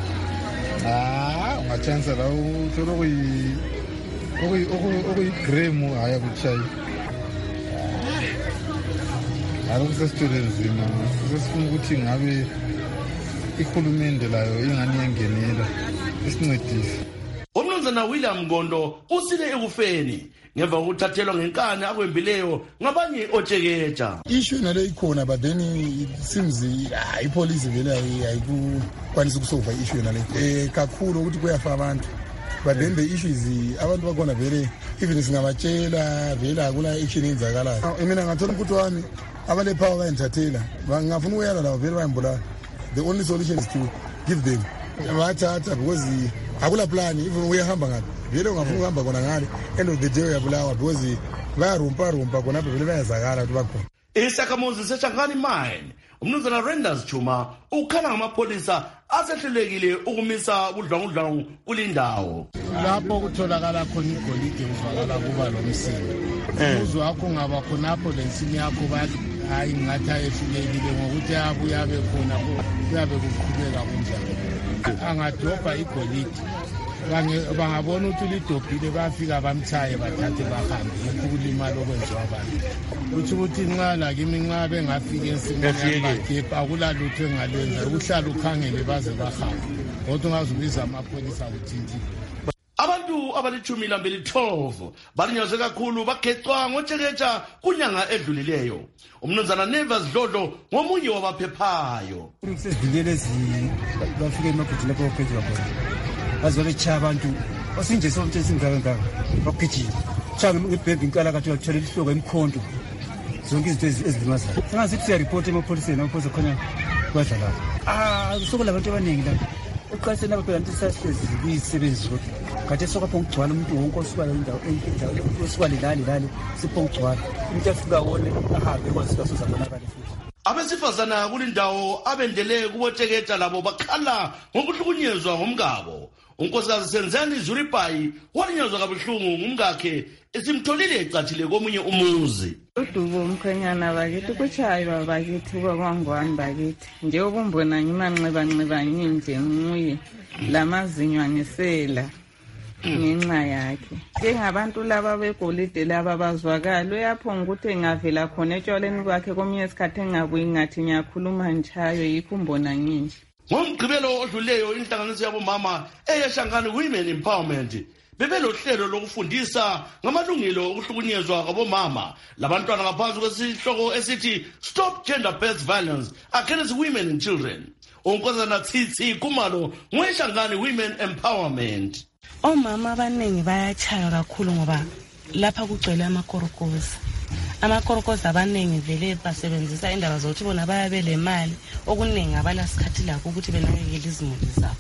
Ah ungachansa la uthola kuyi okuyi okuyi gram haya kuchayi. Alo kusesitole nzima sesifuna ukuthi ngabe ikhulumende layo ingani yangenela isincedise. Umnumzana William Ngondo usile ekufeni ngemva kokuthathelwa ngenkani akwembileyo ngabanye otsheketsha. Issue nale ikhona but then it seems ipolice vele ayikukwanisa ukusolve issue nale eh kakhulu ukuthi kuyafa abantu. But then the issue is abantu bakhona vele even singabatshela vele akula action enzakalayo. Mina ngathola ukuthi wami abale power bayenthathela ngafuna ukuyala lawo vele bayambulala. The only solution is to give them bathatha because akula plan even uyahamba ngapi vele ungafuna ukuhamba kona ngale end of the day uyabulawa because bayarumpa rumpa kona vele bayazakala ukuthi bakhona. Isakhamuzi seChangani mine umnumzana Renders Chuma ukhala ngamapolisa asehlelekile ukumisa udlangudlangu kulindawo. Lapho kutholakala khona igolide uzwakala kuba lomsini. Uzo wakho ngaba khonapho lensini yakho bathi hayi ngathi ayehlulekile ngokuthi abuya be khona kuyabe kuqhubeka kunjalo. Angadobha igolide bangabona ukuthi lidobhile bafika bamthaye bathathe bahambe ukulimala okwenziwa abantu. Uthi ukuthi nxa la kimi nxa bengafika ensimini yakhe akulalutho engalenza ukuhlala ukhangele baze bahambe kodwa ungazubiza amapolisa ukuthinti. Abantu abalithumi lambili twelve balinyazwe kakhulu bagecwa ngotsheketsha kunyanga edlulileyo. Umnumzana Nevers Dlodlo ngomunye wabaphephayo. Kusesidlulele ezi bafike emagudini lapho baphethwa khona. Bazobechaya abantu osinje sonke singaka ngaka bagijima. Chaka ngebhebhi inkala kathi uyathola ihloko emkhonto. Zonke izinto ezilimazayo. Sengathi siya report emapoliseni amapolisa khona kwadla lapha. Ah kusokola abantu abaningi lapha. Uqashe nabo phela ntisahlezi kuyisebenzi kodwa. Kade sokapho ukugcwala umuntu wonke osuka endawo endawo osuka lelali lali sipho ukugcwala. Umuntu afika wone ahambe kwasiba sozabonakala futhi. Abesifazana kulindawo abendele kubotsheketsha labo bakhala ngokuhlukunyezwa ngomngabo. Unkosikazi Senzani Zuripai walinyazwa kabuhlungu ngumkakhe esimtholile ecathile komunye umuzi. Udubo umkhwenyana bakithi kuchaywa bakithi kwakwangwani bakithi nje ukumbona ngimanxeba nxeba nje nguye lamazinyo anisela ngenxa yakhe. Njengabantu laba begolide laba bazwakala uyaphonga ukuthi engavela khona etshwaleni kwakhe komnye isikhathi engabuyi ngathi ngiyakhuluma ntshayo yikho umbona nginje. Ngomgqibelo odluleyo inhlanganiso yabomama eyeShangani Women Empowerment bebelohlelo lokufundisa ngamalungelo okuhlukunyezwa kwabomama labantwana ngaphansi kwesihloko esithi Stop Gender Based Violence Against Women and Children. Unkosana Tsitsi Khumalo ngoyeShangani Women Empowerment. Omama abaningi bayachaya kakhulu ngoba lapha kugcwele amakorokoza. Amakorokoza abaningi vele basebenzisa indaba zokuthi bona bayabele imali okuningi abalasikhathi lakho ukuthi benakekele izimuli zabo.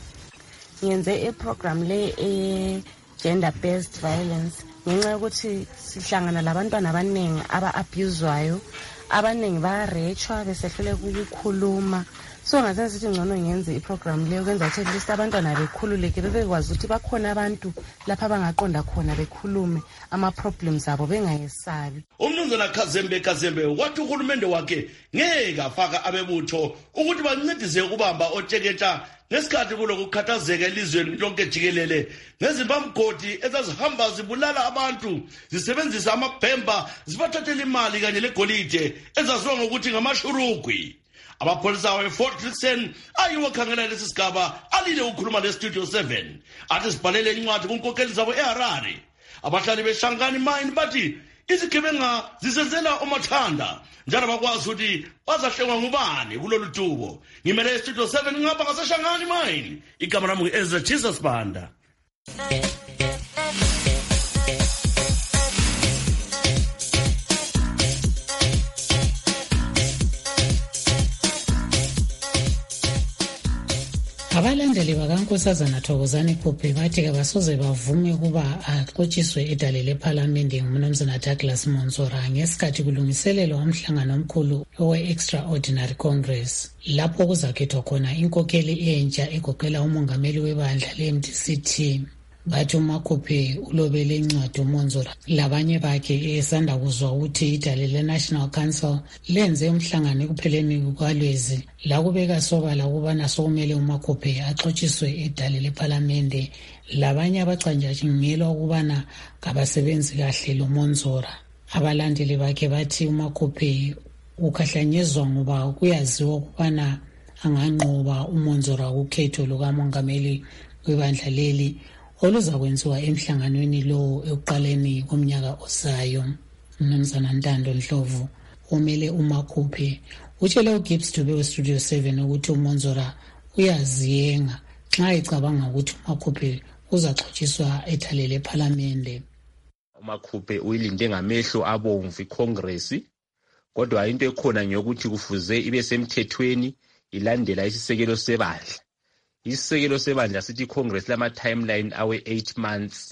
Ngenze iprogram le e gender based violence ngenxa yokuthi sihlangana labantwana abaningi aba abuzwayo, abaningi bayarechwa besehlule ukukhuluma. So ngaze sithi ngcono ngenze iprogram le ukwenza ukuthi at least abantwana bekhululeke bebekwazi ukuthi bakhona abantu lapha bangaqonda khona bekhulume ama problems abo bengayesabi. Umnumzana Kazembe Kazembe wathi uhulumende wakhe ngeke afaka abebutho ukuthi bancedise ukubamba otsheketsha ngesikhathi kulokukhathazeka elizweni lonke jikelele ngezimbamgodi ezazihamba zibulala abantu zisebenzisa amabhemba zibathathela imali kanye legolide ezaziwa ngokuthi ngamashurugwi. Abapolisa we-Fort Dixon ayiwo khangela lesi sigaba alile ukukhuluma le-Studio seven athi sibhalele incwadi kunkokheli zabo eHarare. Abahlali beShangani mine bathi izigebenga zisenzela umathanda njalo bakwazi ukuthi bazahlengwa ngubani kulolu tubo. Ngimele Studio seven ngapha ngaseShangani mine. Igama lami Ezra Jesus Banda. Abalandeli bakaNkosazana Thokozani Phuphe bathi kabasoze bavume ukuba axotshiswe edale lePhalamende nguMnumzana Douglas Monzora ngesikhathi kulungiselelwa umhlangano omkhulu owe-Extraordinary Congress lapho kuzakhethwa khona inkokeli entsha egoqela umongameli webandla le-M D C T. Bathi uMakhuphe ulobele incwadi uMonzora labanye bakhe esanda kuzwa ukuthi idale le-National Council lenze umhlangano ekupheleni kukaLwezi la kubeka sobala ukubana sokumele uMakhuphe axotshiswe edale lePhalamende. Labanye abacanjatshingelwa ukubana kabasebenzi kahle lo Monzora. Abalandeli bakhe bathi uMakhuphe ukhahlanyezwa ngoba kuyaziwa ukubana anganqoba uMonzora kukhetho lukamongameli webandla leli oluzakwenziwa emhlanganweni lo ekuqaleni komnyaka osayo. Mnumzana Ntando Ndlovu umele uMakhuphe utshele uGibbs Dube weStudio seven ukuthi uMonzora uyaziyenga xa ecabanga ukuthi uMakhuphe uzaxotshiswa edale lePhalamende. uMakhuphe uyilinde ngamehlo abomvu iCongress, kodwa into ekhona nyokuthi kufuze ibe semthethweni ilandela isisekelo sebandla. Isisekelo sebandla sithi iCongress lama timeline awe eight months.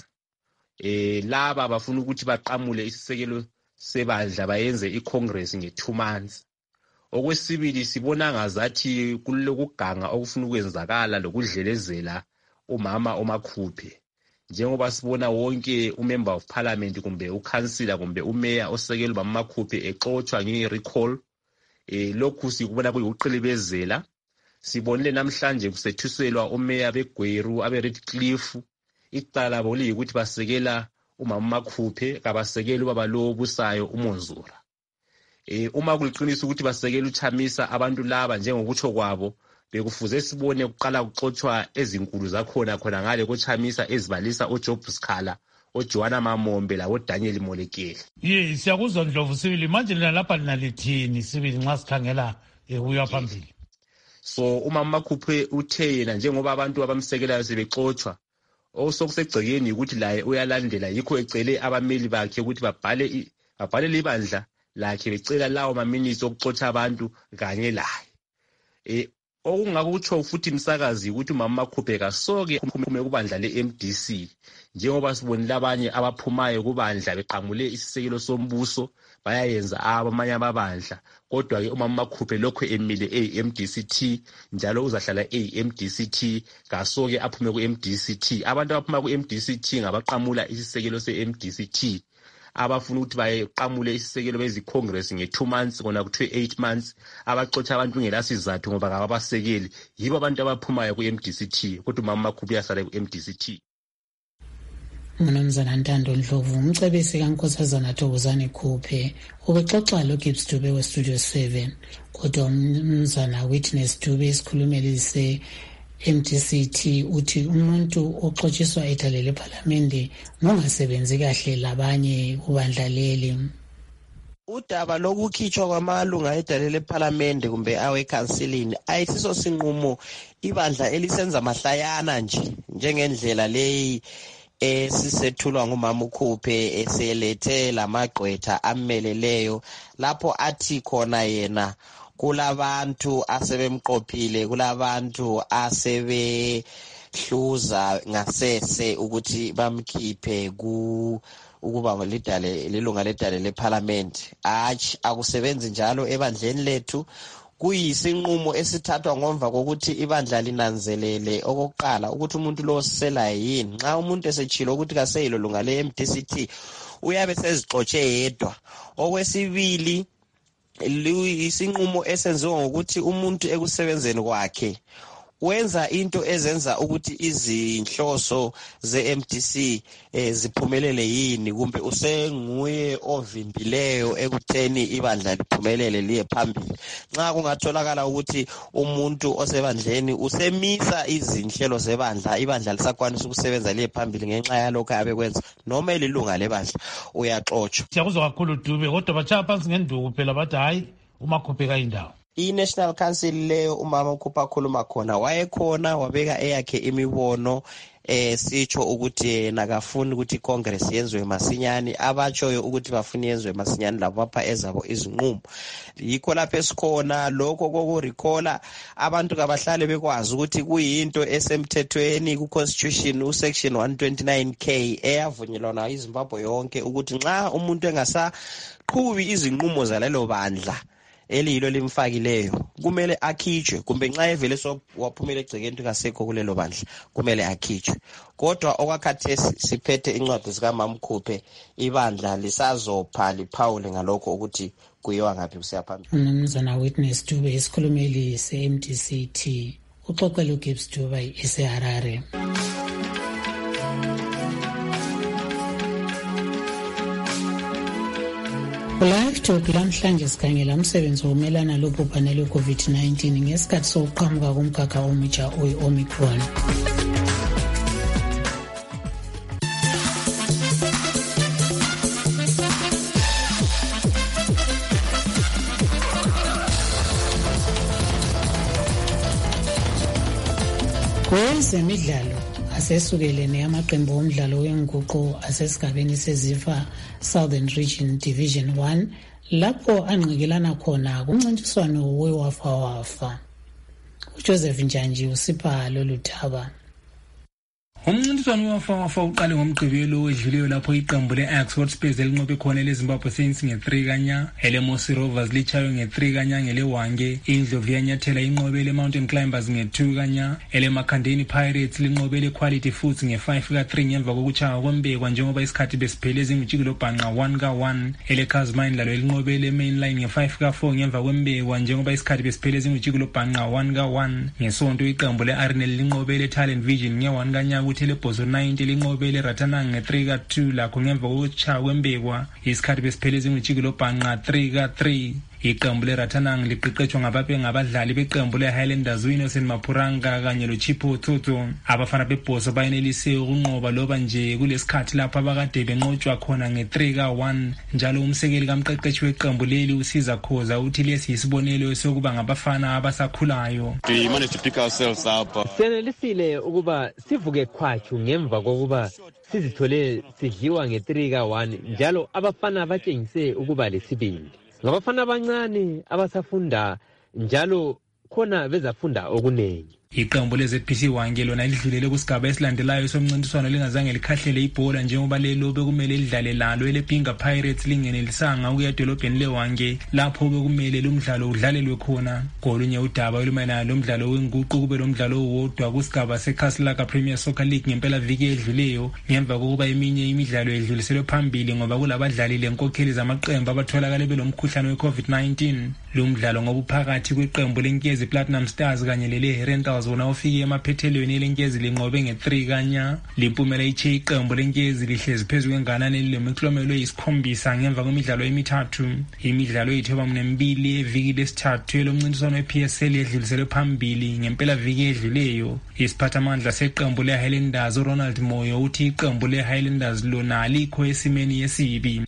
Eh laba bafuna ukuthi baqamule isisekelo sebandla bayenze iCongress nge two months. Okwesibili sibona ngazathi kulokuganga okufuna ukwenzakala lokudlelezela umama uMakhuphe. Njengoba sibona wonke umember of parliament kumbe ukansila kumbe umayor osekelo bamakhuphe exoxwa nge-recall. Eh lokhu sikubona kuyuqilibezela. Sibonile namhlanje kusethuselwa umayor beGweru abeRedcliffe icala boli ukuthi basekela umama Makhuphe kabasekela ubaba lo obusayo uMonzora. Eh uma kuliqinisa ukuthi basekela uChamisa abantu laba njengokutsho kwabo bekufuze sibone ukuqala kuxoxwa ezinkulu zakhona khona ngale koChamisa ezibalisa uJob Sikhala oJohana Mamombe la oDaniel Molekile. Ye siyakuzwa Ndlovu sibili manje lina lapha linalithini sibili nxa sikhangela ukuya phambili. So umama Makhuphe uthe yena njengoba abantu abamsekelayo sebexoxwa osokusegcekeni ukuthi laye uyalandela yikho ecele abameli bakhe ukuthi babhale babhale libandla lakhe becela lawo maminisi okuxoxa abantu kanye laye. Eh okungakutsho futhi umsakazi ukuthi umama Makhuphe kasoke uphume kubandla le-M D C njengoba sibonile abanye abaphumayo kubandla beqamule isisekelo sombuso bayayenza abamanye ababandla, kodwa ke umama Makhuphe lokho emile e-M D C T njalo uzahlala e-M D C T kasoke aphume ku-M D C T. Abantu abaphuma ku-M D C T ngabaqamula isisekelo se-M D C T abafuna ukuthi bayeqamule isisekelo bezicongress nge-two months kona kuthiwe eight months abaxoxa abantu ngelasizathu ngoba ngabasekeli yibo abantu abaphumayo ku-M D C T kodwa umama Makhuphe uyasala ku-M D C T. Mnumzana Ntando Ndlovu umcebisi kaNkosazana Thokozani Phuphe ubexoxa loGibbs Dube weStudio seven kodwa umnumzana Witness Dube isikhulumeli se-M D C T uthi umuntu oxotshiswa edale lePhalamende ngongasebenzi kahle labanye kubandla leli. Udaba lokukhitshwa kwamalunga edale lePhalamende kumbe awekansilini ayisiso sinqumo ibandla elisenza mahlayana nje njengendlela leyi esisethulwa ngumama Makhuphe eselethe lamagqwetha ameleleyo lapho athi khona yena kulabantu asebemqophile kulabantu asebehluza ngasese ukuthi bamkhiphe ku ukuba lidale lilunga ledale leParliament. Achi akusebenzi njalo ebandleni lethu. Kuyisinqumo esithathwa ngomva kokuthi ibandla linanzelele okokuqala ukuthi umuntu lo sisela yini. Nxa umuntu esechilo ukuthi kaseyilo lunga le-M D C T uyabe sezixotshe yedwa. Okwesibili isinqumo esenziwa ngokuthi umuntu ekusebenzeni kwakhe wenza into ezenza ukuthi izinhloso ze-M D C eh, ziphumelele yini kumbe usenguye ovimbileyo ekutheni ibandla liphumelele liye phambili. Nxa kungatholakala ukuthi umuntu osebandleni usemisa izinhlelo zebandla, ibandla lisakwanisa ukusebenza liye phambili ngenxa yalokho abekwenza noma elilunga lebandla, uyaxotshwa. Siyakuzwa kakhulu Dube, kodwa batshaya phansi ngenduku phela bathi hayi uMakhuphe indawo. I-National Council leyo umama ukhupha akhuluma khona wayekhona wabeka eyakhe imibono eh sitsho ukuthi nakafuni ukuthi iCongress yenzwe masinyane, abatshoyo ukuthi bafuni yenzwe masinyane labo bapha ezabo izinqumo. Yikho lapho esikhona lokho kokurecalla abantu kabahlale bekwazi ukuthi kuyinto esemthethweni ku-Constitution u-Section one twenty-nine K eyavunyelwana iZimbabwe yonke ukuthi nxa umuntu engasaqhubi izinqumo zalelo bandla elilo limfakileyo kumele akhitshwe, kumbe nxa evele so waphumela egcekeni kasekho kulelo bandla kumele akhitshwe. Kodwa okwakhathesi siphethe incwadi zikaMamkhuphe, ibandla lisazopha liphawule ngalokho ukuthi kuyiwa ngaphi kusiyaphambili. Umnumzana Witness Dube, isikhulumeli se-M D C T, uxoxela uGibbs Dube eseHarare. Live Talk lamhlanje sikhangela umsebenzi wokumelana lobhubhane lwe-COVID nineteen ngesikhathi sokuqhamuka komkhakha omutsha oyi-Omicron. Kwezemidlalo asesukelene amaqembu omdlalo wenguqu asesigabeni sezifa Southern Region Division one lapho anqikelana khona kumncintiswano wewafa wafa. uJoseph Njanji usipha lolu thaba. Umncintiswano wafa uqale ngomgqibelo wedluleyo lapho iqembu le-Oxford Spurs elinqobe khona leZimbabwe Saints nge-three kanya, eleMosi Rovers lichayo nge-three kanya ngeleWange, iNdlovu yanyathela inqobe le-Mountain Climbers nge-two kanya, eleMakhandeni Pirates linqobe le-Quality Foods nge-five ka three ngemva kokuchaya kombekwa njengoba isikhathi besiphele ezingutshikilo bhanqa one ka one, eleCasmine lalo elinqobe le-Mainline nge-five ka four ngemva kwembekwa njengoba isikhathi besiphele ezingutshikilo bhanqa one ka one. Ngesonto iqembu le-Arnel linqobe le-Talent Vision nge-one kanya Telebozo ninety linqobele Ratanang nge-three ka two lakho ngemva kokuchaya kwembekwa isikhathi besiphele ezingutshikilo bhanqa three ka three. Iqembu leRatanang liqeqetshwa ngababe ngabadlali beqembu leHighlanders uInnocent Mapuranga kanye loChipho Toto. Abafana bebhoso bayenelise ukunqoba loba nje kulesikhathi lapho abakade benqotshwa khona nge-three ka one. Njalo umsekeli kamqeqeshi weqembu leli uSiza Khoza uthi lesi isibonelo sokuba ngabafana abasakhulayo. We managed to pick ourselves up. Senelisile ukuba sivuke khwatshu ngemva kokuba sizithole sidliwa nge-three ka one njalo abafana batshengise ukuba lesibindi. Ngabafana abancane abasafunda njalo khona bezafunda okunengi. Iqembu le-Z P C Wange lona lidlulele kusigaba esilandelayo somncintiswano lingazange likhahlele ibhola njengoba lelo bekumele lidlale lalo elePinga Pirates lingenelisanga ukuya edolobheni leWange lapho bekumele lomdlalo udlalelwe khona. Kolunye udaba olumayelana lomdlalo wenguqu kube lomdlalo owodwa kusigaba seKhasilaka Premier Soccer League ngempela viki edluleyo ngemva kokuba eminye imidlalo edluliselwe phambili ngoba kulabadlali lenkokheli zamaqembu abatholakala belomkhuhlane we-COVID nineteen. Lo mdlalo ngobuphakathi kweqembu leNkezi Platinum Stars kanye leleHerentals wona ufike emaphethelweni eleNkezi linqobe nge-three kanya. Limpumela iche iqembu leNkezi lihlezi phezu kwenganane lemiklomelo eyisikhombisa ngemva kwemidlalo emithathu. Imidlalo eyithoba mnembili eviki lesithathu elomncintiswano we-P S L edluliselwe phambili ngempela viki edluleyo. Isiphathamandla seqembu leHighlanders uRonald Moyo uthi iqembu leHighlanders lona alikho esimeni yesibi.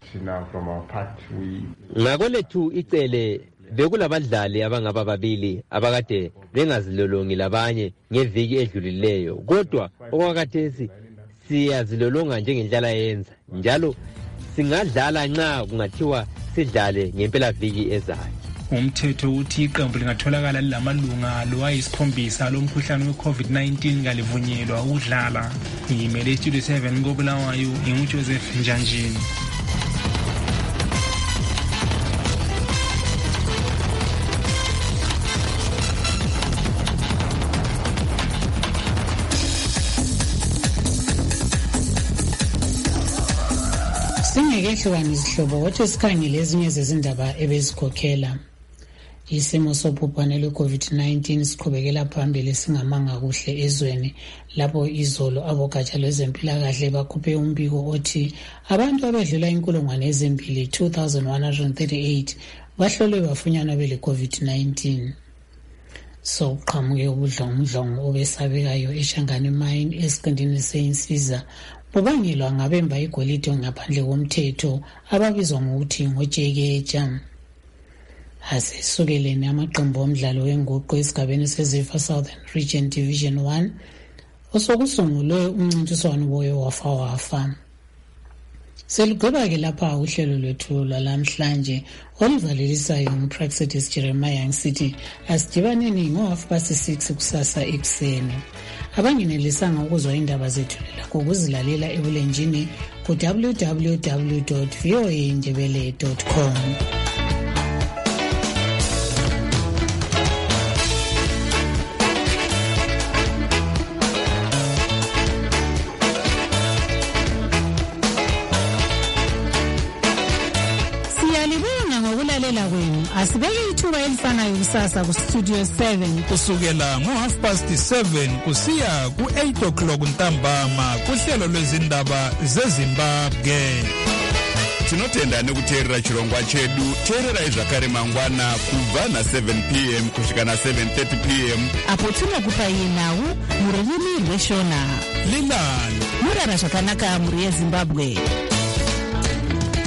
Ngakwelethu icele bekulabadlali abangaba babili abakade bengazilolongi labanye ngeviki edlulileyo, kodwa okwakhathesi siyazilolonga njengendlala yenza njalo singadlala nxa kungathiwa sidlale ngempela viki ezayo. Umthetho uthi iqembu lingatholakala lilamalunga alo ayisikhombisa lomkhuhlane we-COVID nineteen ngalivunyelwa ukudlala. Ngimele Studio seven koBulawayo, nginguJoseph Njanjini. Singekehlukanisa isihlobo wathi sikhangele ezinye zezindaba ebezikhokhela. Isimo sobhubhane lwe-COVID nineteen siqhubekela phambili singamanga kuhle ezweni lapho izolo abogatsha lwezempilakahle bakhuphe umbiko othi abantu abedlula inkulungwane ezimbili two thousand one hundred thirty-eight bahlolwe bafunyanwa bele-COVID nineteen. So uqhamuke ubudlongudlongo obesabekayo eShangani Mine esiqintini seInsiza bubangelwa ngabemba igolide ngaphandle komthetho ababizwa ngokuthi ngojekeja. Asisukeleni amaqembu omdlalo wenguqu esigabeni seZifa Southern Region Division one osokusungulwe umncintiswano woyo wafa wafa. Selugqiba ke lapha uhlelo lwethu lwalamhlanje oluvalelisayo nguPraxedis Jeremiah ngisithi asidibaneni ngo-half past six kusasa ekuseni. Abangenelisanga ukuzwa indaba zethu lakho ukuzilalela ebulenjini ku w w w dot v o a ndebele dot com. Asibeke ithuba elifanayo kusasa ku studio seven kusukela ngo-half past seven kusiya ku-eight o'clock ntambama kuhlelo lwezindaba zeZimbabwe. Tinotenda nekuteerera chirongwa chedu. Teererai zvakare mangwana kubva na seven p m kusvika na seven thirty p m apo tinokupai nhau mururimi rweshona. Lilani murara zvakanaka mhuri yeZimbabwe.